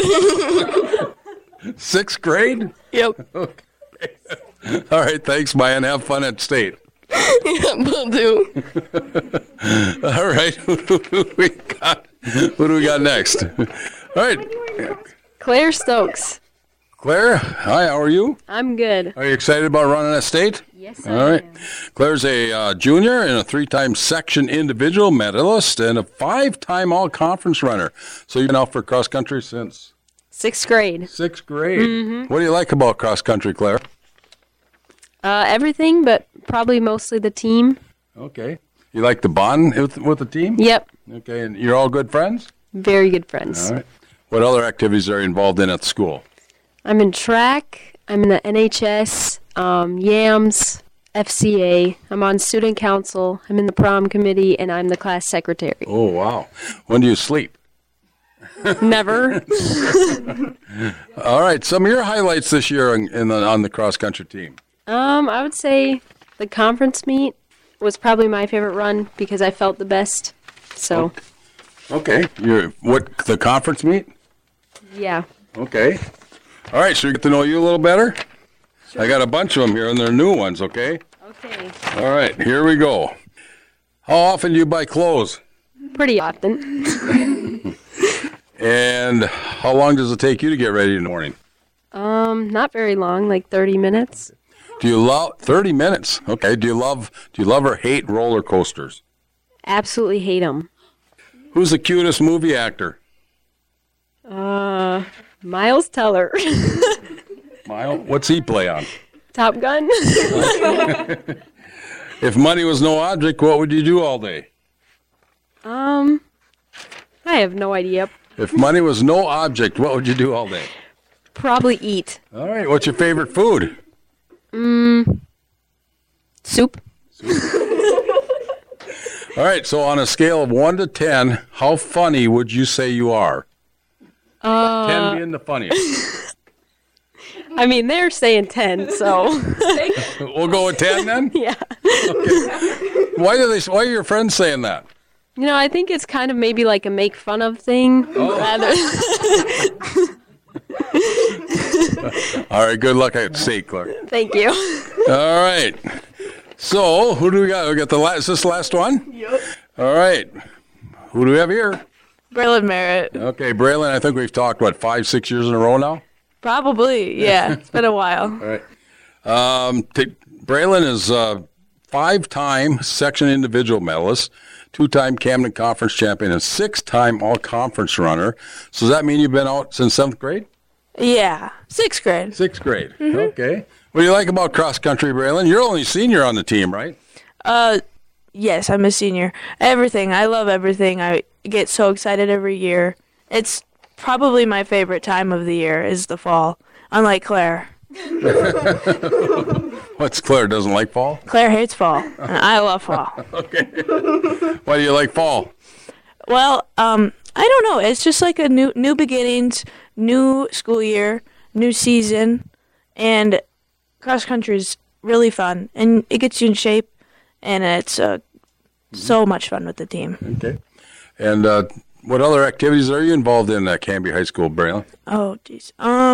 C: 6th grade?
K: Yep.
C: Okay. All right, thanks, Maya, and have fun at state.
K: Yeah, will do.
C: All right, who do we got next? All right.
K: Claire Stokes.
C: Claire, hi, how are you?
K: I'm good.
C: Are you excited about running at state?
K: Yes,
C: All right. Claire's a junior and a 3-time section individual medalist and a 5-time all-conference runner. So you've been out for cross country since?
K: 6th grade.
C: 6th grade.
K: Mm-hmm.
C: What do you like about cross country, Claire?
K: Everything, but probably mostly the team.
C: Okay. You like the bond with the team?
K: Yep.
C: Okay, and you're all good friends?
K: Very good friends.
C: All right. What other activities are you involved in at school?
K: I'm in track. I'm in the NHS, YAMS, FCA. I'm on student council. I'm in the prom committee, and I'm the class secretary.
C: Oh, wow. When do you sleep?
K: Never.
C: All right. Some of your highlights this year on the cross-country team.
K: I would say the conference meet was probably my favorite run because I felt the best. So.
C: Okay. The conference meet?
K: Yeah.
C: Okay. All right, so we get to know you a little better? Sure. I got a bunch of them here, and they're new ones, okay?
K: Okay.
C: All right, here we go. How often do you buy clothes?
K: Pretty often.
C: And how long does it take you to get ready in the morning?
K: Not very long, like 30 minutes.
C: Do you love 30 minutes? Okay. Do you love or hate roller coasters?
K: Absolutely hate them.
C: Who's the cutest movie actor?
K: Miles Teller.
C: Miles? What's he play on?
K: Top Gun.
C: If money was no object, what would you do all day?
K: I have no idea.
C: If money was no object, what would you do all day?
K: Probably eat.
C: All right. What's your favorite food?
K: Soup.
C: All right. So on a scale of 1 to 10, how funny would you say you are? 10 being the funniest.
K: I mean, they're saying 10, so.
C: We'll go with 10 then?
K: Yeah.
C: Okay. Why are your friends saying that?
K: You know, I think it's kind of maybe like a make fun of thing.
C: Oh.
K: Rather.
C: All right, good luck at state, Clark.
K: Thank you.
C: All right. So, who do we got? We got is this the last one?
J: Yep.
C: All right. Who do we have here?
J: Braylon Merritt.
C: Okay, Braylon, I think we've talked, 5-6 years in a row now?
J: Probably, yeah. It's been a while.
C: All right. Braylon is a 5-time section individual medalist, 2-time Camden Conference champion, and 6-time all-conference runner. So does that mean you've been out since 7th grade?
J: Yeah, 6th grade.
C: 6th grade. Mm-hmm. Okay. What do you like about cross-country, Braylon? You're only senior on the team, right?
J: Yes, I'm a senior. Everything. I love everything. I get so excited every year. It's probably my favorite time of the year is the fall, unlike Claire.
C: What's Claire doesn't like fall?
J: Claire hates fall, and I love fall.
C: Okay. Why do you like fall?
J: Well, I don't know. It's just like a new beginnings, new school year, new season, and cross country is really fun, and it gets you in shape, and it's so much fun with the team.
C: Okay. And what other activities are you involved in at Canby High School, Braylon?
J: Oh, geez.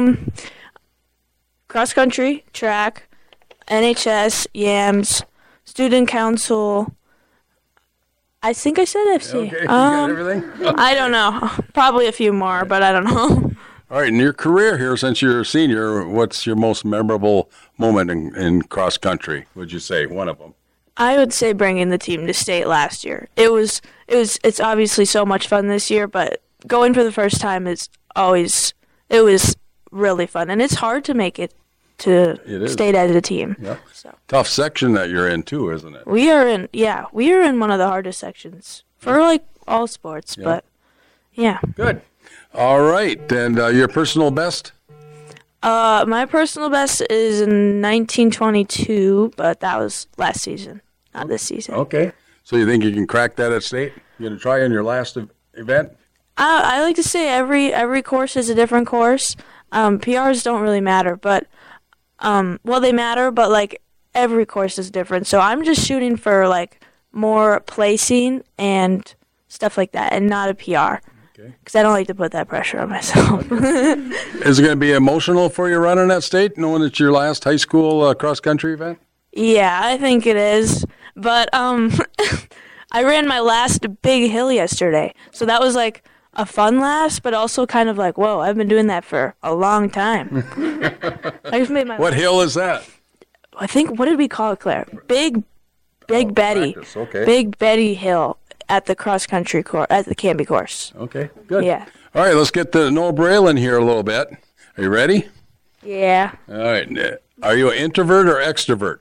J: Cross country, track, NHS, YAMS, student council. I think I said FC.
C: Okay, you got everything?
J: I don't know. Probably a few more, but I don't know.
C: All right, in your career here, since you're a senior, what's your most memorable moment in cross country, would you say, one of them?
J: I would say bringing the team to state last year. It's obviously so much fun this year, but going for the first time it was really fun, and it's hard to make it to state as a team.
C: Yep.
J: So.
C: Tough section that you're in too, isn't it?
J: We are in one of the hardest sections for like all sports, but yeah.
C: Good. All right, and your personal best?
J: My personal best is in 1922, but that was last season, not this season.
C: Okay. So you think you can crack that at state? You going to try in your last event?
J: I like to say every course is a different course. PRs don't really matter, but they matter, but like every course is different. So I'm just shooting for like more placing and stuff like that, and not a PR. Because I don't like to put that pressure on myself.
C: Is it going to be emotional for you running that state, knowing it's your last high school cross-country event?
J: Yeah, I think it is. But I ran my last big hill yesterday. So that was like a fun last, but also kind of like, whoa, I've been doing that for a long time. I just made my.
C: What hill is that?
J: I think, what did we call it, Claire? Big Betty.
C: Practice, okay.
J: Big Betty Hill at the cross country course, at the Canby course.
C: Okay, good.
J: Yeah.
C: All right, let's get to know Braylon here a little bit. Are you ready?
J: Yeah.
C: All right. Are you an introvert or extrovert?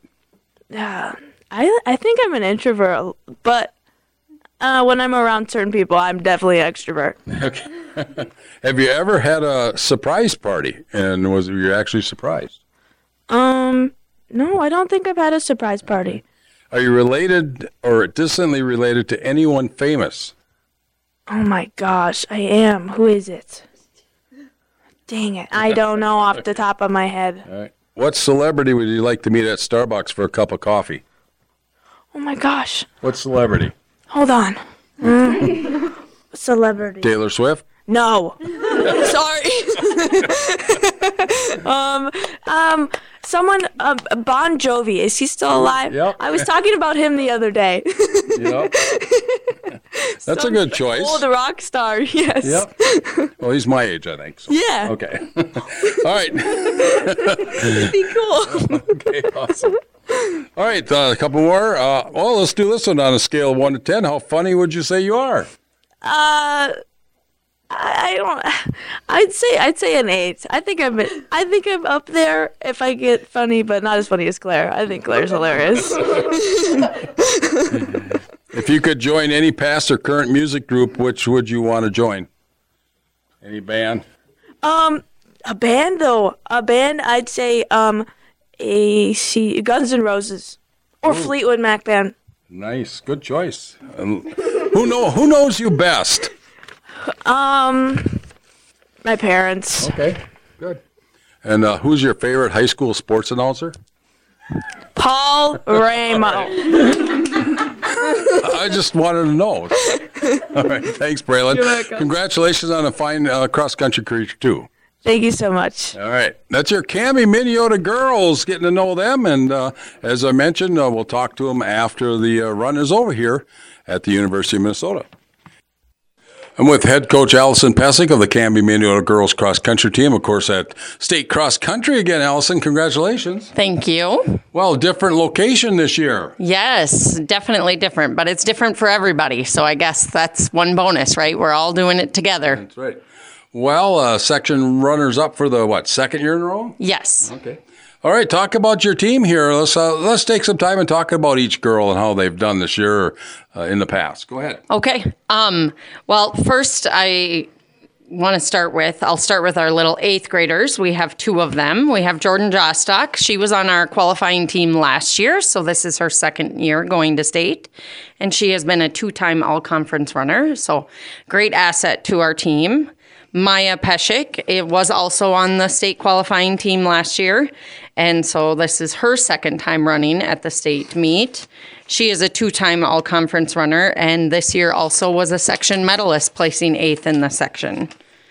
J: I think I'm an introvert, but when I'm around certain people, I'm definitely an extrovert.
C: Okay. Have you ever had a surprise party, and were you actually surprised?
J: No, I don't think I've had a surprise party.
C: Are you related or distantly related to anyone famous?
J: Oh my gosh, I am. Who is it? Dang it. I don't know off the top of my head.
C: All right. What celebrity would you like to meet at Starbucks for a cup of coffee?
J: Oh my gosh.
C: What celebrity?
J: Hold on. Celebrity.
C: Taylor Swift?
J: No. Sorry. Someone, Bon Jovi. Is he still alive?
C: Yep.
J: I was talking about him the other day.
C: Yep. That's a good choice.
J: Old rock star, yes.
C: Yep. Well, he's my age, I think. So.
J: Yeah.
C: Okay. All right.
J: That'd be cool.
C: Okay, awesome. All right, a couple more. Well, let's do this one on a scale of 1 to 10. How funny would you say you are?
J: I don't. I'd say an 8. I think I'm up there if I get funny, but not as funny as Claire. I think Claire's hilarious.
C: If you could join any past or current music group, which would you want to join? Any band?
J: A band though. A band. I'd say Guns N' Roses or Fleetwood Mac band.
C: Nice, good choice. Who knows you best?
J: My parents.
C: Okay, good. And who's your favorite high school sports announcer?
J: Paul Ramo.
C: I just wanted to know. All right, thanks, Braylon.
J: You're welcome.
C: Congratulations on a fine cross-country career, too.
J: Thank you so much.
C: All right. That's your Canby Minnesota girls, getting to know them. And as I mentioned, we'll talk to them after the run is over here at the University of Minnesota. I'm with head coach Allison Pesic of the Canby Minnesota girls cross-country team, of course, at state cross-country again. Allison, congratulations.
M: Thank you.
C: Well, different location this year.
M: Yes, definitely different, but it's different for everybody. So I guess that's one bonus, right? We're all doing it together.
C: That's right. Well, section runners up for the, second year in a row?
M: Yes.
C: Okay. All right, talk about your team here. Let's take some time and talk about each girl and how they've done this year in the past. Go ahead.
M: Okay. Well, first I'll start with our little 8th graders. We have 2 of them. We have Jordan Jostock. She was on our qualifying team last year, so this is her 2nd year going to state. And she has been a 2-time all-conference runner, so great asset to our team. Maya Peshik, it was also on the state qualifying team last year, and so this is her 2nd time running at the state meet. She is a 2-time all-conference runner, and this year also was a section medalist, placing 8th in the section.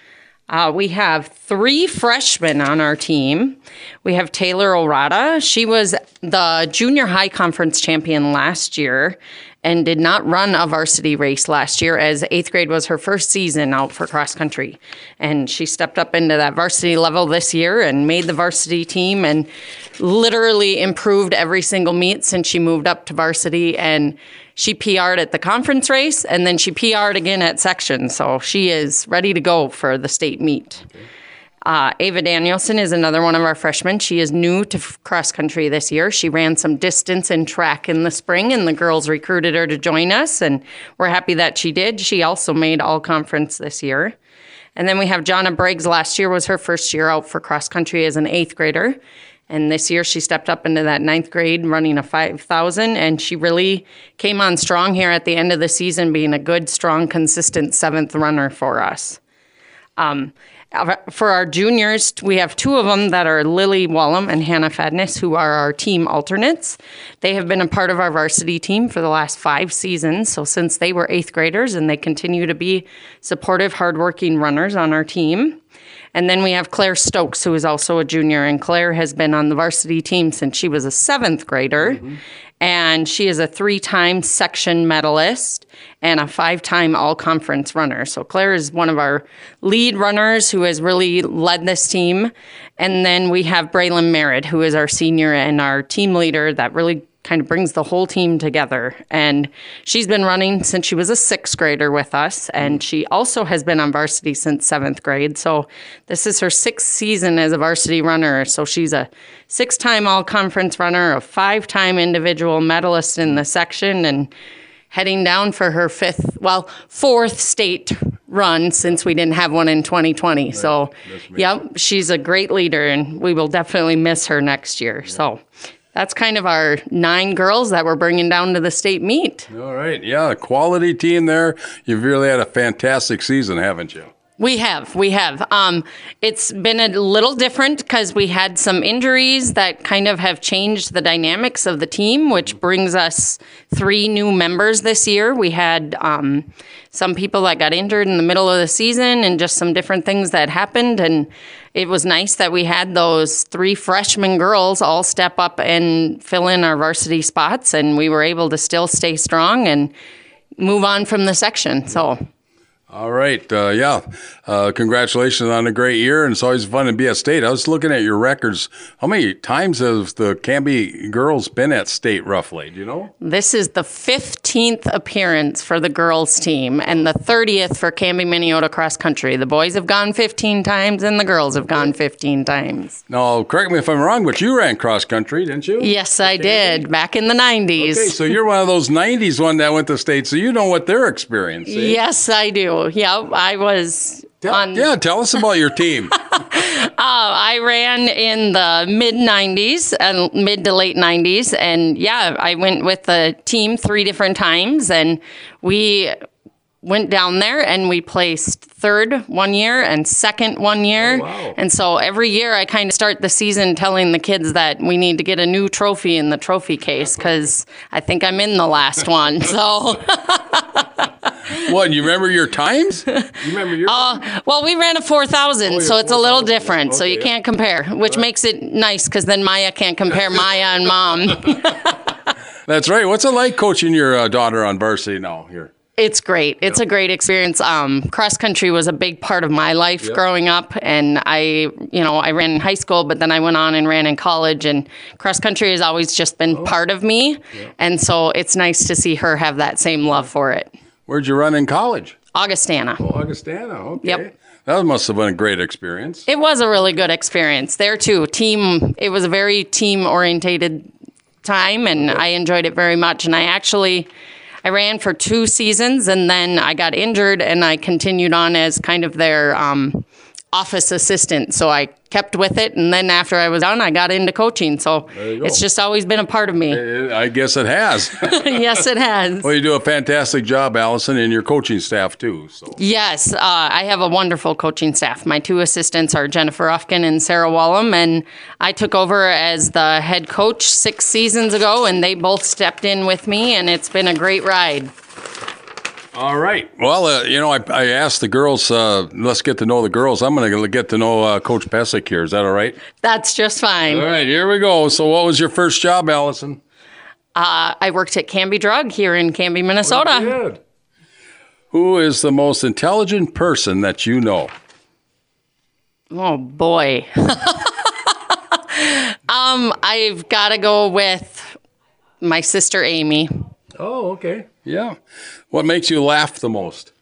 M: We have 3 freshmen on our team. We have Taylor Orada. She was the junior high conference champion last year and did not run a varsity race last year, as 8th grade was her first season out for cross country. And she stepped up into that varsity level this year and made the varsity team and literally improved every single meet since she moved up to varsity. And she PR'd at the conference race, and then she PR'd again at section. So she is ready to go for the state meet. Okay. Ava Danielson is another one of our freshmen. She is new to cross country this year. She ran some distance and track in the spring, and the girls recruited her to join us, and we're happy that she did. She also made all conference this year. And then we have Jonna Briggs. Last year was her first year out for cross country as an 8th grader. And this year she stepped up into that 9th grade running a 5,000, and she really came on strong here at the end of the season, being a good, strong, consistent 7th runner for us. For our juniors, we have 2 of them that are Lily Wallum and Hannah Fadness, who are our team alternates. They have been a part of our varsity team for the last 5 seasons, so since they were 8th graders, and they continue to be supportive, hardworking runners on our team. And then we have Claire Stokes, who is also a junior, and Claire has been on the varsity team since she was a 7th grader. Mm-hmm. and she is a 3-time section medalist and a 5-time all-conference runner. So Claire is one of our lead runners who has really led this team. And then we have Braylon Merritt, who is our senior and our team leader that really kind of brings the whole team together. And she's been running since she was a 6th grader with us, and she also has been on varsity since 7th grade. So this is her 6th season as a varsity runner. So she's a 6-time all-conference runner, a 5-time individual medalist in the section, and heading down for her 4th state run since we didn't have one in 2020. So, yep, she's a great leader, and we will definitely miss her next year. So that's kind of our 9 girls that we're bringing down to the state meet.
C: All right. Yeah, a quality team there. You've really had a fantastic season, haven't you?
M: We have. It's been a little different because we had some injuries that kind of have changed the dynamics of the team, which brings us 3 new members this year. We had some people that got injured in the middle of the season and just some different things that happened. And it was nice that we had those 3 freshman girls all step up and fill in our varsity spots, and we were able to still stay strong and move on from the section. So.
C: All right. Congratulations on a great year, and it's always fun to be at state. I was looking at your records. How many times have the Canby girls been at state, roughly? Do you know?
M: This is the 15th appearance for the girls team and the 30th for Canby Minneota cross country. The boys have gone 15 times, and the girls have gone 15 times.
C: Now, correct me if I'm wrong, but you ran cross country, didn't you?
M: Yes, I did, back in the 90s.
C: Okay, so you're one of those 90s one that went to state, so you know what they're experiencing.
M: Yes, I do. Yeah, I was
C: tell us about your team.
M: I ran in the mid-90s and mid to late 90s. And, I went with the team 3 different times. And we went down there and we placed 3rd one year and 2nd one year.
C: Oh, wow.
M: And so every year I kind of start the season telling the kids that we need to get a new trophy in the trophy case because I think I'm in the last one. So...
C: What, you remember your times? You remember your
M: well, we ran a 4,000, so it's a little different. Okay, so you can't compare, which makes it nice because then Maya can't compare Maya and Mom.
C: That's right. What's it like coaching your daughter on varsity now here?
M: It's great. It's a great experience. Cross country was a big part of my life growing up, and I ran in high school, but then I went on and ran in college, and cross country has always just been part of me, and so it's nice to see her have that same love for it.
C: Where'd you run in college?
M: Augustana.
C: Oh, Augustana. Okay.
M: Yep.
C: That must have been a great experience.
M: It was a really good experience there too. It was a very team-orientated time, and I enjoyed it very much. And I ran for 2 seasons, and then I got injured, and I continued on as kind of their office assistant. So I kept with it, and then after I was done, I got into coaching. So it's just always been a part of me.
C: I guess it has.
M: Yes, it has.
C: Well, you do a fantastic job, Allison, and your coaching staff too. So.
M: Yes, I have a wonderful coaching staff. My 2 assistants are Jennifer Ufkin and Sarah Wallum, and I took over as the head coach 6 seasons ago, and they both stepped in with me, and it's been a great ride.
C: All right. Well, I asked the girls, let's get to know the girls. I'm going to get to know Coach Pesic here. Is that all right?
M: That's just fine.
C: All right, here we go. So what was your first job, Allison?
M: I worked at Canby Drug here in Canby, Minnesota.
C: Oh, good. Who is the most intelligent person that you know?
M: Oh, boy. I've got to go with my sister, Amy.
C: Oh, okay. Yeah. What makes you laugh the most?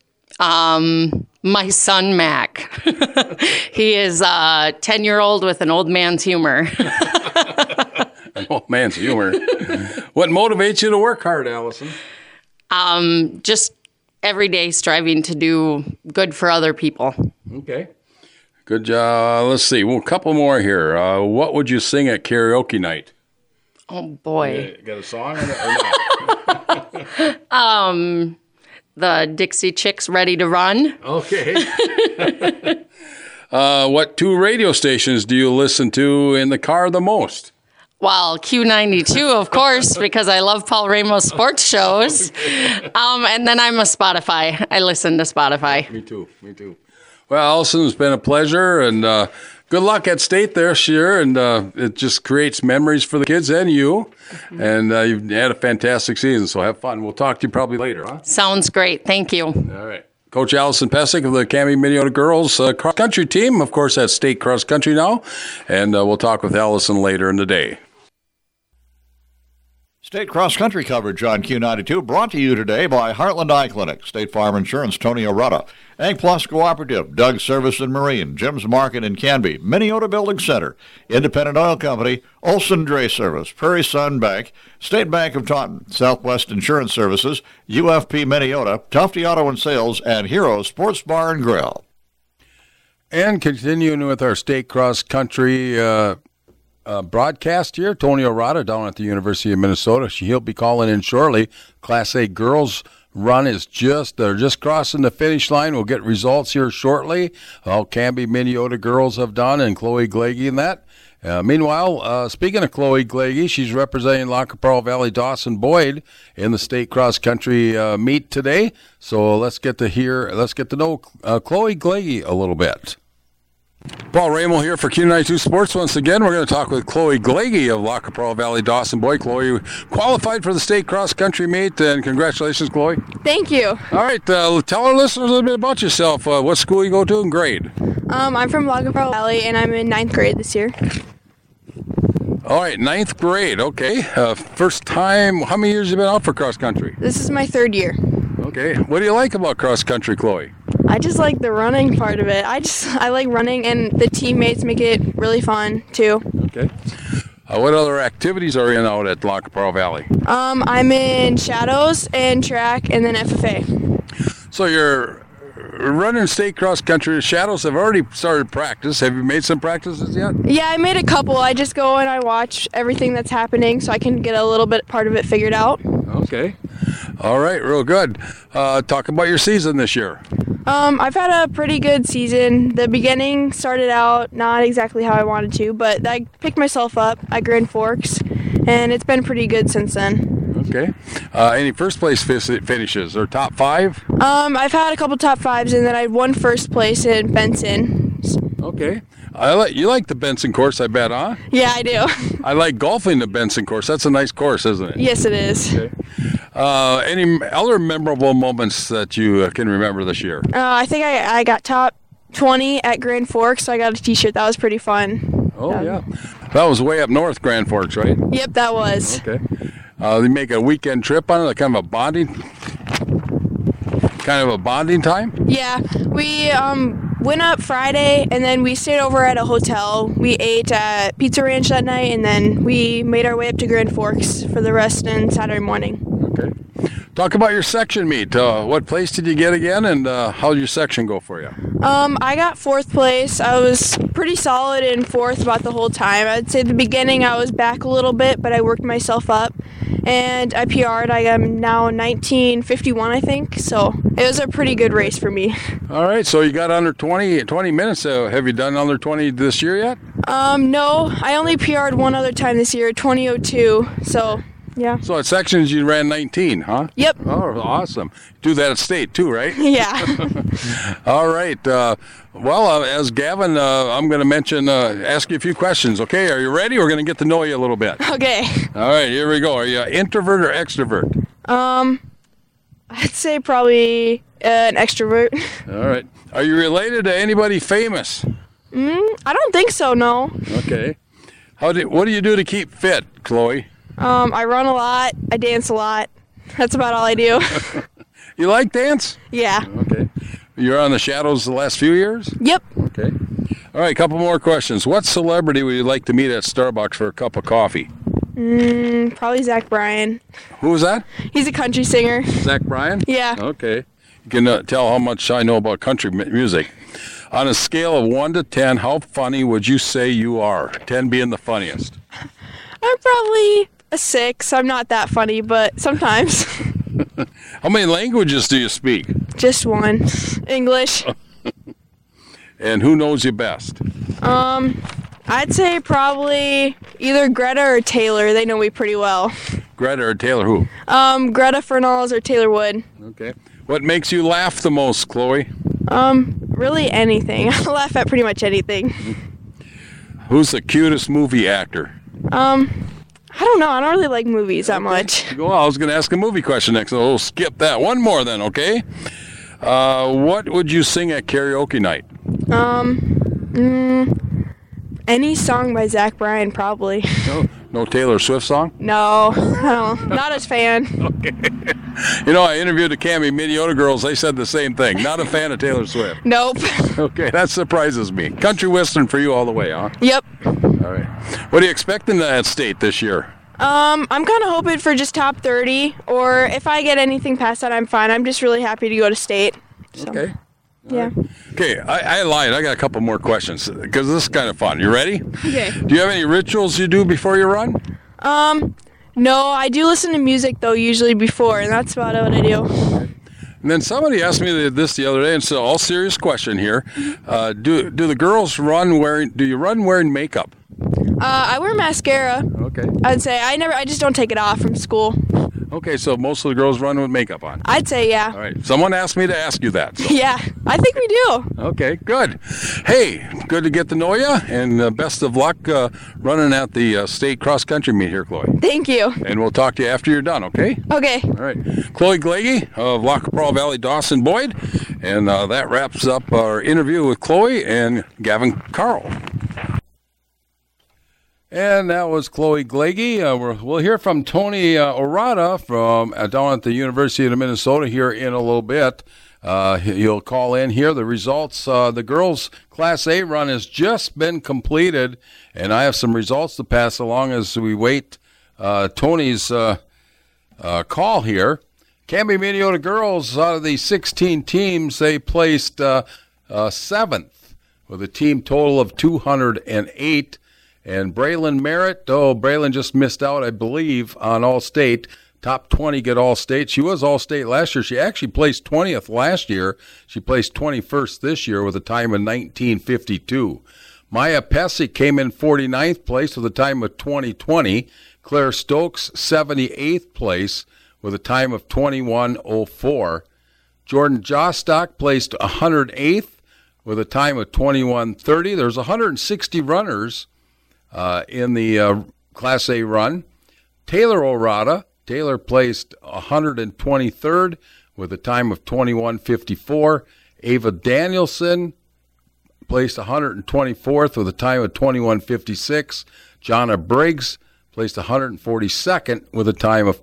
M: My son, Mac. He is a 10-year-old with an old man's humor.
C: An old man's humor. What motivates you to work hard, Allison?
M: Just every day striving to do good for other people.
C: Okay. Good job. Let's see. Well, a couple more here. What would you sing at karaoke night?
M: Oh, boy.
C: Got a song in it or not?
M: The Dixie Chicks, Ready to Run.
C: Okay. What 2 radio stations do you listen to in the car the most?
M: Well, Q92, of course, because I love Paul Ramos sports shows. Okay. And then I'm a Spotify. I listen to Spotify.
C: Me too. Well, Allison, it's been a pleasure, and good luck at state this year, and it just creates memories for the kids and you. And you've had a fantastic season, so have fun. We'll talk to you probably later, huh?
M: Sounds great. Thank you.
C: All right. Coach Allison Pesic of the Canby Minneota girls cross-country team, of course, at state cross-country now. And we'll talk with Allison later in the day.
B: State cross-country coverage on Q92 brought to you today by Heartland Eye Clinic, State Farm Insurance, Tony Arruda, Ag Plus Cooperative, Doug Service and Marine, Jim's Market in Canby, Minneota Building Center, Independent Oil Company, Olson Dray Service, Prairie Sun Bank, State Bank of Taunton, Southwest Insurance Services, UFP Minneota, Tufty Auto and Sales, and Hero Sports Bar and Grill.
C: And continuing with our state cross-country broadcast here, Tony Arruda down at the University of Minnesota. He'll be calling in shortly. Class A girls run is they're just crossing the finish line. We'll get results here shortly. How Canby Minneota girls have done, and Chloe Glagey in that. Meanwhile, speaking of Chloe Glagey, she's representing Lac qui Parle Valley Dawson Boyd in the state cross-country meet today. So let's get to know Chloe Glagey a little bit. Paul Ramel here for Q92 Sports. Once again, we're going to talk with Chloe Glagey of Lac qui Parle Valley Dawson Boyd. Chloe qualified for the state cross-country meet, and congratulations, Chloe.
N: Thank you.
C: All right, tell our listeners a little bit about yourself. What school you go to and grade?
N: I'm from Lac qui Parle Valley, and I'm in 9th grade this year.
C: All right, 9th grade. Okay. First time, how many years have you been out for cross-country?
N: This is my 3rd year.
C: Okay. What do you like about cross-country, Chloe?
N: I just like the running part of it. I like running, and the teammates make it really fun, too.
C: Okay. What other activities are you in out at Lac qui Parle Valley?
N: I'm in shadows and track and then FFA.
C: So you're running state cross-country. Shadows have already started practice. Have you made some practices yet?
N: Yeah, I made a couple. I just go and I watch everything that's happening so I can get a little bit part of it figured out.
C: Okay. All right, real good. Talk about your season this year.
N: I've had a pretty good season. The beginning started out not exactly how I wanted to, but I picked myself up at Grand Forks, and it's been pretty good since then.
C: Okay. Any first place finishes or top 5?
N: I've had a couple top 5s, and then I won first place in Benson.
C: Okay. You like the Benson course, I bet, huh?
N: Yeah, I do.
C: I like golfing the Benson course. That's a nice course, isn't it?
N: Yes, it is.
C: Okay. Any other memorable moments that you can remember this year?
N: I think I got top 20 at Grand Forks, so I got a t-shirt. That was pretty fun.
C: Oh, yeah. That was way up north, Grand Forks, right?
N: Yep, that was.
C: Okay. They make a weekend trip on it, kind of a bonding time?
N: Yeah, we went up Friday, and then we stayed over at a hotel. We ate at Pizza Ranch that night, and then we made our way up to Grand Forks for the rest on Saturday morning.
C: Okay. Talk about your section meet. What place did you get again, and how did your section go for you?
N: I got 4th place. I was pretty solid in 4th about the whole time. I'd say at the beginning I was back a little bit, but I worked myself up, and I PR'd. I am now 1951, I think, so it was a pretty good race for me.
C: All right, so you got under 20 minutes. Have you done under 20 this year yet?
N: No, I only PR'd one other time this year, 2002, so... Yeah.
C: So at sections you ran 19, huh?
N: Yep.
C: Oh, awesome. Do that at state too, right?
N: Yeah.
C: All right. As Gavin, I'm going to ask you a few questions. Okay, are you ready? We're going to get to know you a little bit.
N: Okay.
C: All right, here we go. Are you an introvert or extrovert?
N: I'd say probably an extrovert.
C: All right. Are you related to anybody famous?
N: I don't think so, no.
C: Okay. What do you do to keep fit, Chloe?
N: I run a lot. I dance a lot. That's about all I do.
C: You like dance?
N: Yeah.
C: Okay. You're on the Shadows the last few years?
N: Yep.
C: Okay. All right, a couple more questions. What celebrity would you like to meet at Starbucks for a cup of coffee?
N: Probably Zach Bryan.
C: Who was that?
N: He's a country singer.
C: Zach Bryan?
N: Yeah.
C: Okay. You can tell how much I know about country music. On a scale of 1 to 10, how funny would you say you are? 10 being the funniest.
N: I'm probably a 6. I'm not that funny, but sometimes.
C: How many languages do you speak?
N: Just one. English.
C: And who knows you best?
N: I'd say probably either Greta or Taylor. They know me pretty well.
C: Greta or Taylor who?
N: Greta Fernals or Taylor Wood.
C: Okay. What makes you laugh the most, Chloe?
N: Really anything. I laugh at pretty much anything.
C: Who's the cutest movie actor?
N: I don't know. I don't really like movies that much.
C: Well, I was going to ask a movie question next, so we'll skip that. One more then, okay? What would you sing at karaoke night?
N: Any song by Zach Bryan, probably.
C: No Taylor Swift song?
N: No, not as fan.
C: Okay. You know, I interviewed the Canby Minneota girls. They said the same thing. Not a fan of Taylor Swift.
N: Nope.
C: Okay, that surprises me. Country Western for you all the way, huh?
N: Yep.
C: All right. What are you expecting at state this year?
N: I'm kind of hoping for just top 30, or if I get anything past that, I'm fine. I'm just really happy to go to state. So.
C: Okay.
N: Yeah.
C: Okay, I lied. I got a couple more questions because this is kind of fun. You ready?
N: Okay.
C: Do you have any rituals you do before you run?
N: No, I do listen to music though usually before, and that's about what I do.
C: And then somebody asked me this the other day, and so all serious question here: do the girls run wearing? Do you run wearing makeup?
N: I wear mascara.
C: Okay.
N: I'd say I just don't take it off from school.
C: Okay, so most of the girls run with makeup on.
N: I'd say yeah.
C: All right. Someone asked me to ask you that. So.
N: Yeah, I think we do.
C: Okay, good. Hey, good to get to know you, and best of luck running at the state cross-country meet here, Chloe.
N: Thank you.
C: And we'll talk to you after you're done, okay?
N: Okay.
C: All right. Chloe Glege of Lac qui Parle Valley Dawson Boyd. And that wraps up our interview with Chloe and Gavin Carl. And that was Chloe Glege. We'll hear from Tony Orada from down at the University of Minnesota here in a little bit. He'll call in here. The results, the girls' Class A run has just been completed, and I have some results to pass along as we wait Tony's call here. Canby Minneota girls, out of the 16 teams, they placed 7th with a team total of 208. And Braylon Merritt, Braylon just missed out, I believe, on All-State. Top 20 get All-State. She was All-State last year. She actually placed 20th last year. She placed 21st this year with a time of 19:52. Maya Pesic came in 49th place with a time of 20:20. Claire Stokes, 78th place with a time of 21:04. Jordan Jostock placed 108th with a time of 21:30. There's 160 runners in the Class A run. Taylor Orada, Taylor placed 123rd with a time of 21:54. Ava Danielson placed 124th with a time of 21:56. Jonna Briggs placed 142nd with a time of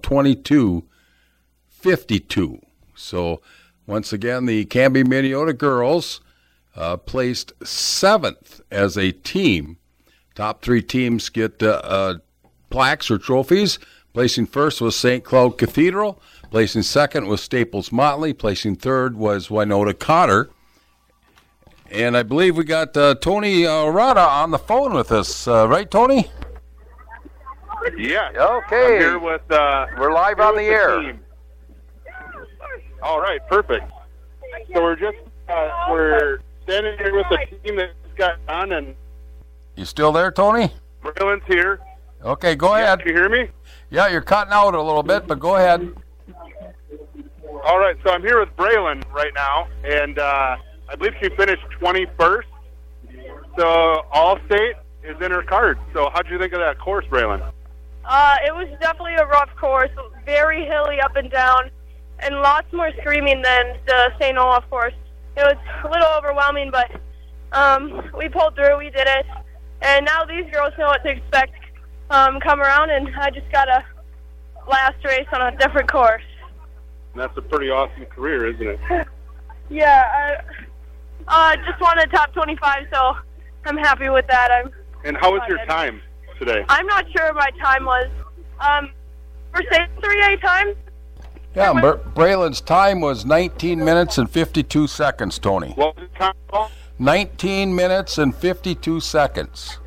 C: 22:52. So once again, the Canby Minneota girls placed 7th as a team. Top 3 teams get plaques or trophies. Placing first was St. Cloud Cathedral. Placing second was Staples Motley. Placing third was Winota Cotter. And I believe we got Tony Orada on the phone with us. Right, Tony?
F: Yeah.
E: Okay.
F: I'm here with,
E: we're live on the air.
F: Team. All right, perfect. So we're just we're standing here with the team that just got on, and
C: You still there, Tony?
F: Braylon's here.
C: Okay, go ahead.
F: Can you hear me?
C: Yeah, you're cutting out a little bit, but go ahead.
F: All right, so I'm here with Braylon right now, and I believe she finished 21st. So All-State is in her card. So how'd you think of that course, Braylon?
O: It was definitely a rough course, very hilly up and down, and lots more screaming than the St. Olaf course. It was a little overwhelming, but we pulled through, we did it. And now these girls know what to expect come around, and I just got a last race on a different course.
F: That's a pretty awesome career, isn't it?
O: Yeah, I just won a top 25, so I'm happy with that.
F: And how was your time today?
O: I'm not sure my time was. For say 3A time?
C: Yeah, Braylon's time was 19 minutes and 52 seconds, Tony.
F: What was the time?
C: 19 minutes and 52 seconds.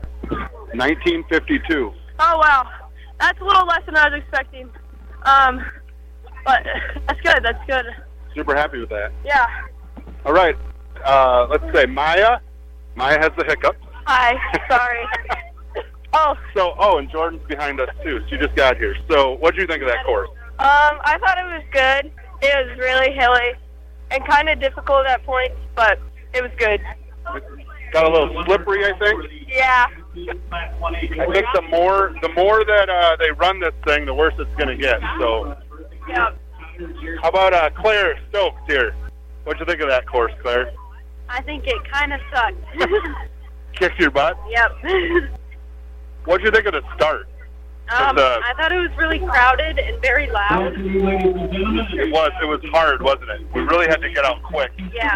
F: 19:52.
O: Oh, wow. That's a little less than I was expecting. But that's good. That's good.
F: Super happy with that.
O: Yeah.
F: All right. Let's say Maya. Maya has the hiccups.
O: Hi. Sorry.
F: And Jordan's behind us, too. She just got here. So what did you think of that course?
O: I thought it was good. It was really hilly and kind of difficult at points, but it was good.
F: Got a little slippery, I think.
O: Yeah.
F: I think the more that they run this thing, the worse it's going to get. So,
O: Yep.
F: how about Claire Stokes here? What'd you think of that course, Claire?
O: I think it kind of sucked.
F: Kicked your butt?
O: Yep.
F: What'd you think of the start?
O: I thought it was really crowded and very loud.
F: It was hard, wasn't it? We really had to get out quick.
O: Yeah.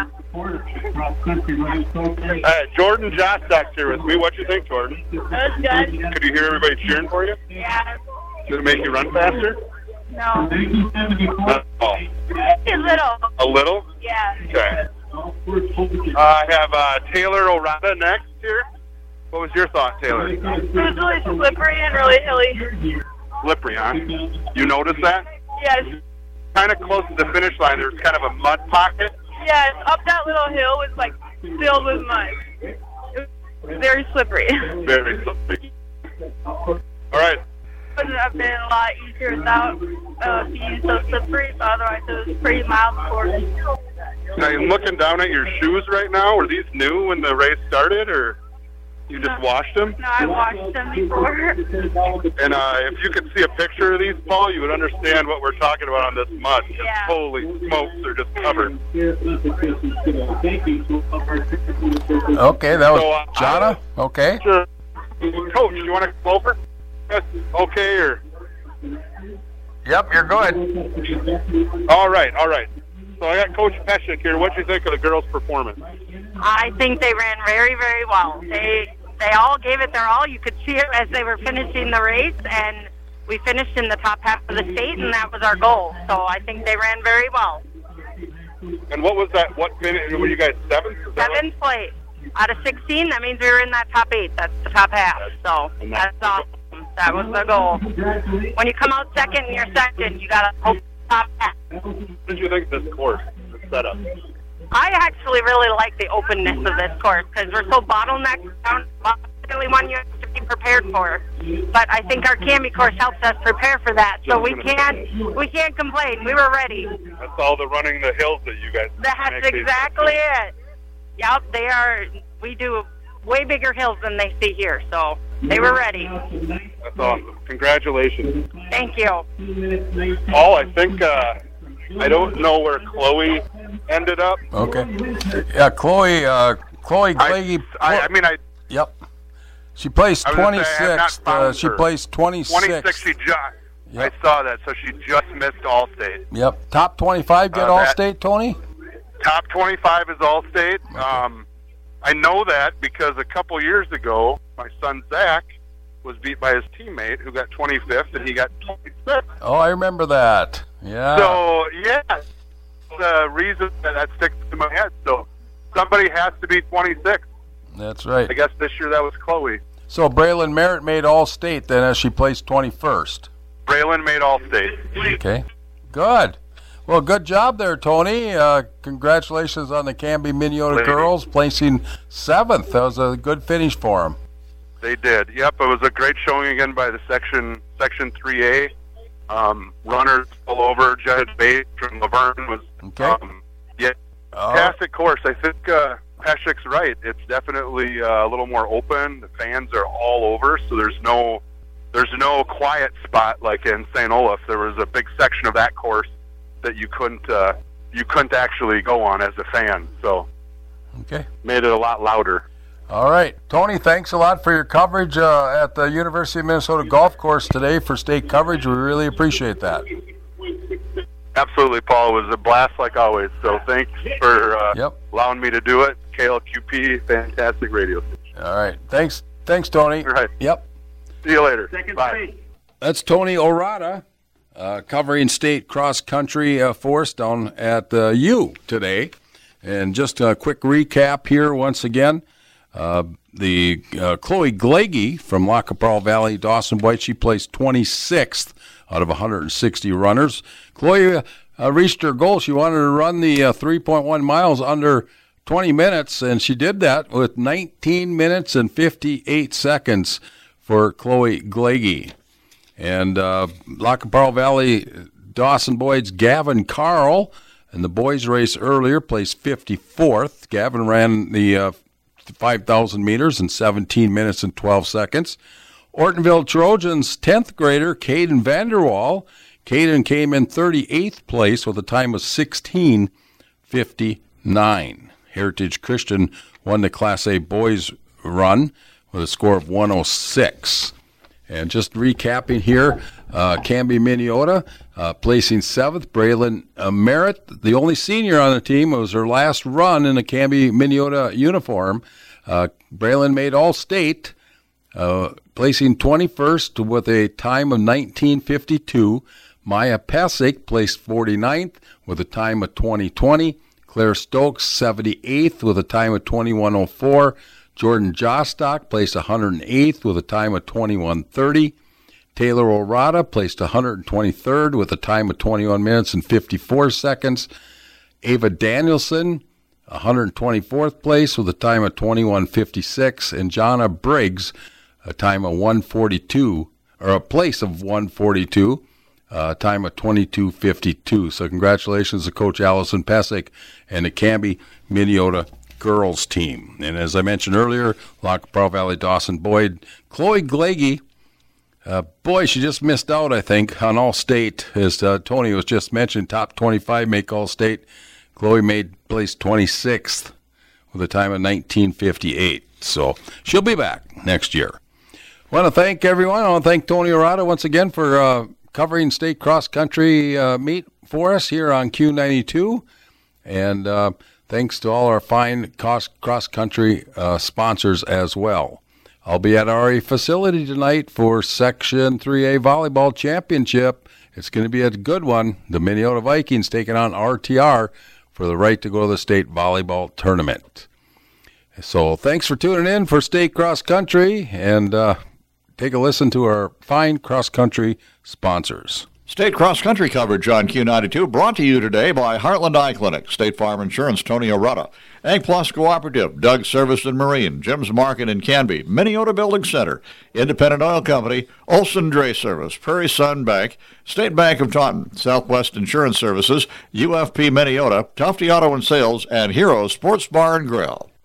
F: Jordan Jostock's here with me. What'd you think, Jordan?
O: That was good.
F: Could you hear everybody cheering for you?
O: Yeah.
F: Did it make you run faster?
O: No.
F: Not at all.
O: A little.
F: A little?
O: Yeah.
F: Okay. I have Taylor Orada next here. What was your thought, Taylor?
O: It was really slippery and really hilly.
F: Slippery, huh? You noticed that?
O: Yes.
F: Kind of close to the finish line, there's kind of a mud pocket.
O: Yes, up that little hill was like filled with mud. It was very slippery.
F: Very slippery. All right.
O: Wouldn't have been a lot easier without being so slippery, but otherwise it was pretty mild course.
F: Now, you're looking down at your shoes right now. Were these new when the race started, or you just washed them?
O: No, I washed them before.
F: And if you could see a picture of these, Paul, you would understand what we're talking about on this mud.
O: Yeah.
F: Holy smokes, they're just covered.
C: Okay, that was
F: So,
C: Jana. Okay.
F: Coach, you want to come over? Yes, okay, or...
C: Yep, you're good.
F: All right. So I got Coach Peshek here. What do you think of the girls' performance?
P: I think they ran very, very well. They all gave it their all. You could see it as they were finishing the race, and we finished in the top half of the state, and that was our goal. So I think they ran very well.
F: And what was that? What finish? Were you guys seventh?
P: Seventh place out of 16. That means we were in that top 8. That's the top half. So that's awesome. That was the goal. When you come out second and you're second, you got to hope top half.
F: What did you think of this course, the setup?
P: I actually really like the openness of this course because we're so bottlenecked down. It's really one you have to be prepared for. But I think our Canby course helps us prepare for that. So we can't complain. We were ready.
F: That's all the running the hills that you guys.
P: That's exactly it. Yep, they are. We do way bigger hills than they see here. So they were ready.
F: That's awesome. Congratulations.
P: Thank you.
F: Paul, I think I don't know where Chloe ended up.
C: Okay. Yeah, Chloe Glagey. Yep. She placed 26th. She placed 26th.
F: 26. I saw that. So she just missed Allstate.
C: Yep. Top 25 get Allstate, Tony?
F: Top 25 is Allstate. I know that because a couple years ago, my son Zach was beat by his teammate who got 25th, and he got 26th.
C: Oh, I remember that. Yeah.
F: So, yeah, the reason that sticks to my head. So, somebody has to be 26.
C: That's right.
F: I guess this year that was Chloe.
C: So, Braylon Merritt made All-State then as she placed 21st.
F: Braylon made All-State.
C: Okay. Good. Well, good job there, Tony. Congratulations on the Canby Minneota girls placing 7th. That was a good finish for them.
F: They did. Yep, it was a great showing again by the Section 3A. Runners all over. Jed Bates from Laverne was fantastic course. I think Peshek's right. It's definitely a little more open. The fans are all over, so there's no quiet spot like in St. Olaf. There was a big section of that course that you couldn't actually go on as a fan. So made it a lot louder.
C: All right. Tony, thanks a lot for your coverage at the University of Minnesota Golf Course today for state coverage. We really appreciate that.
F: Absolutely, Paul. It was a blast like always. So thanks for allowing me to do it. KLQP, fantastic radio station.
C: All right. Thanks, Tony.
F: All right.
C: Yep.
F: See you later. Bye.
C: That's Tony Orada covering state cross-country for us down at the U today. And just a quick recap here once again. The Chloe Glagey from Lac qui Parle Valley, Dawson White, she placed 26th out of 160 runners. Chloe reached her goal. She wanted to run the 3.1 miles under 20 minutes, and she did that with 19 minutes and 58 seconds for Chloe Glagey. And Lac qui Parle Valley, Dawson Boyd's Gavin Carl in the boys' race earlier placed 54th. Gavin ran the 5,000 meters in 17 minutes and 12 seconds. Ortonville Trojans 10th grader Caden Vanderwall. Caden came in 38th place with a time of 16:59. Heritage Christian won the Class A boys run with a score of 106. And just recapping here, Canby Minneota placing 7th. Braylon Merritt, the only senior on the team, it was her last run in a Canby Minneota uniform. Braylon made All-State, placing 21st with a time of 19:52. Maya Pesic placed 49th with a time of 20:20. Claire Stokes 78th with a time of 21:04. Jordan Jostock placed 108th with a time of 21:30. Taylor Orada placed 123rd with a time of 21 minutes and 54 seconds. Ava Danielson, 124th place with a time of 21:56. And Jonna Briggs, a time of 142, or a place of 142, time of 22:52. So congratulations to Coach Allison Pesic and the Canby Minneota girls team. And as I mentioned earlier, Lac Pearl Valley Dawson Boyd, Chloe Glagey, boy, she just missed out, I think, on All-State. As Tony was just mentioned, top 25 make All-State. Chloe made place 26th with a time of 19:58. So she'll be back next year. I want to thank everyone. I want to thank Tony Orada once again for covering state cross-country meet for us here on Q92. And thanks to all our fine cross-country sponsors as well. I'll be at our facility tonight for Section 3A Volleyball Championship. It's going to be a good one. The Minneota Vikings taking on RTR for the right to go to the state volleyball tournament. So thanks for tuning in for State Cross Country, and take a listen to our fine cross-country sponsors.
B: State cross-country coverage on Q92 brought to you today by Heartland Eye Clinic, State Farm Insurance, Tony Orada, Ag Plus Cooperative, Doug Service and Marine, Jim's Market in Canby, Minneota Building Center, Independent Oil Company, Olson Dray Service, Prairie Sun Bank, State Bank of Taunton, Southwest Insurance Services, UFP Minneota, Tufty Auto and Sales, and Hero Sports Bar and Grill.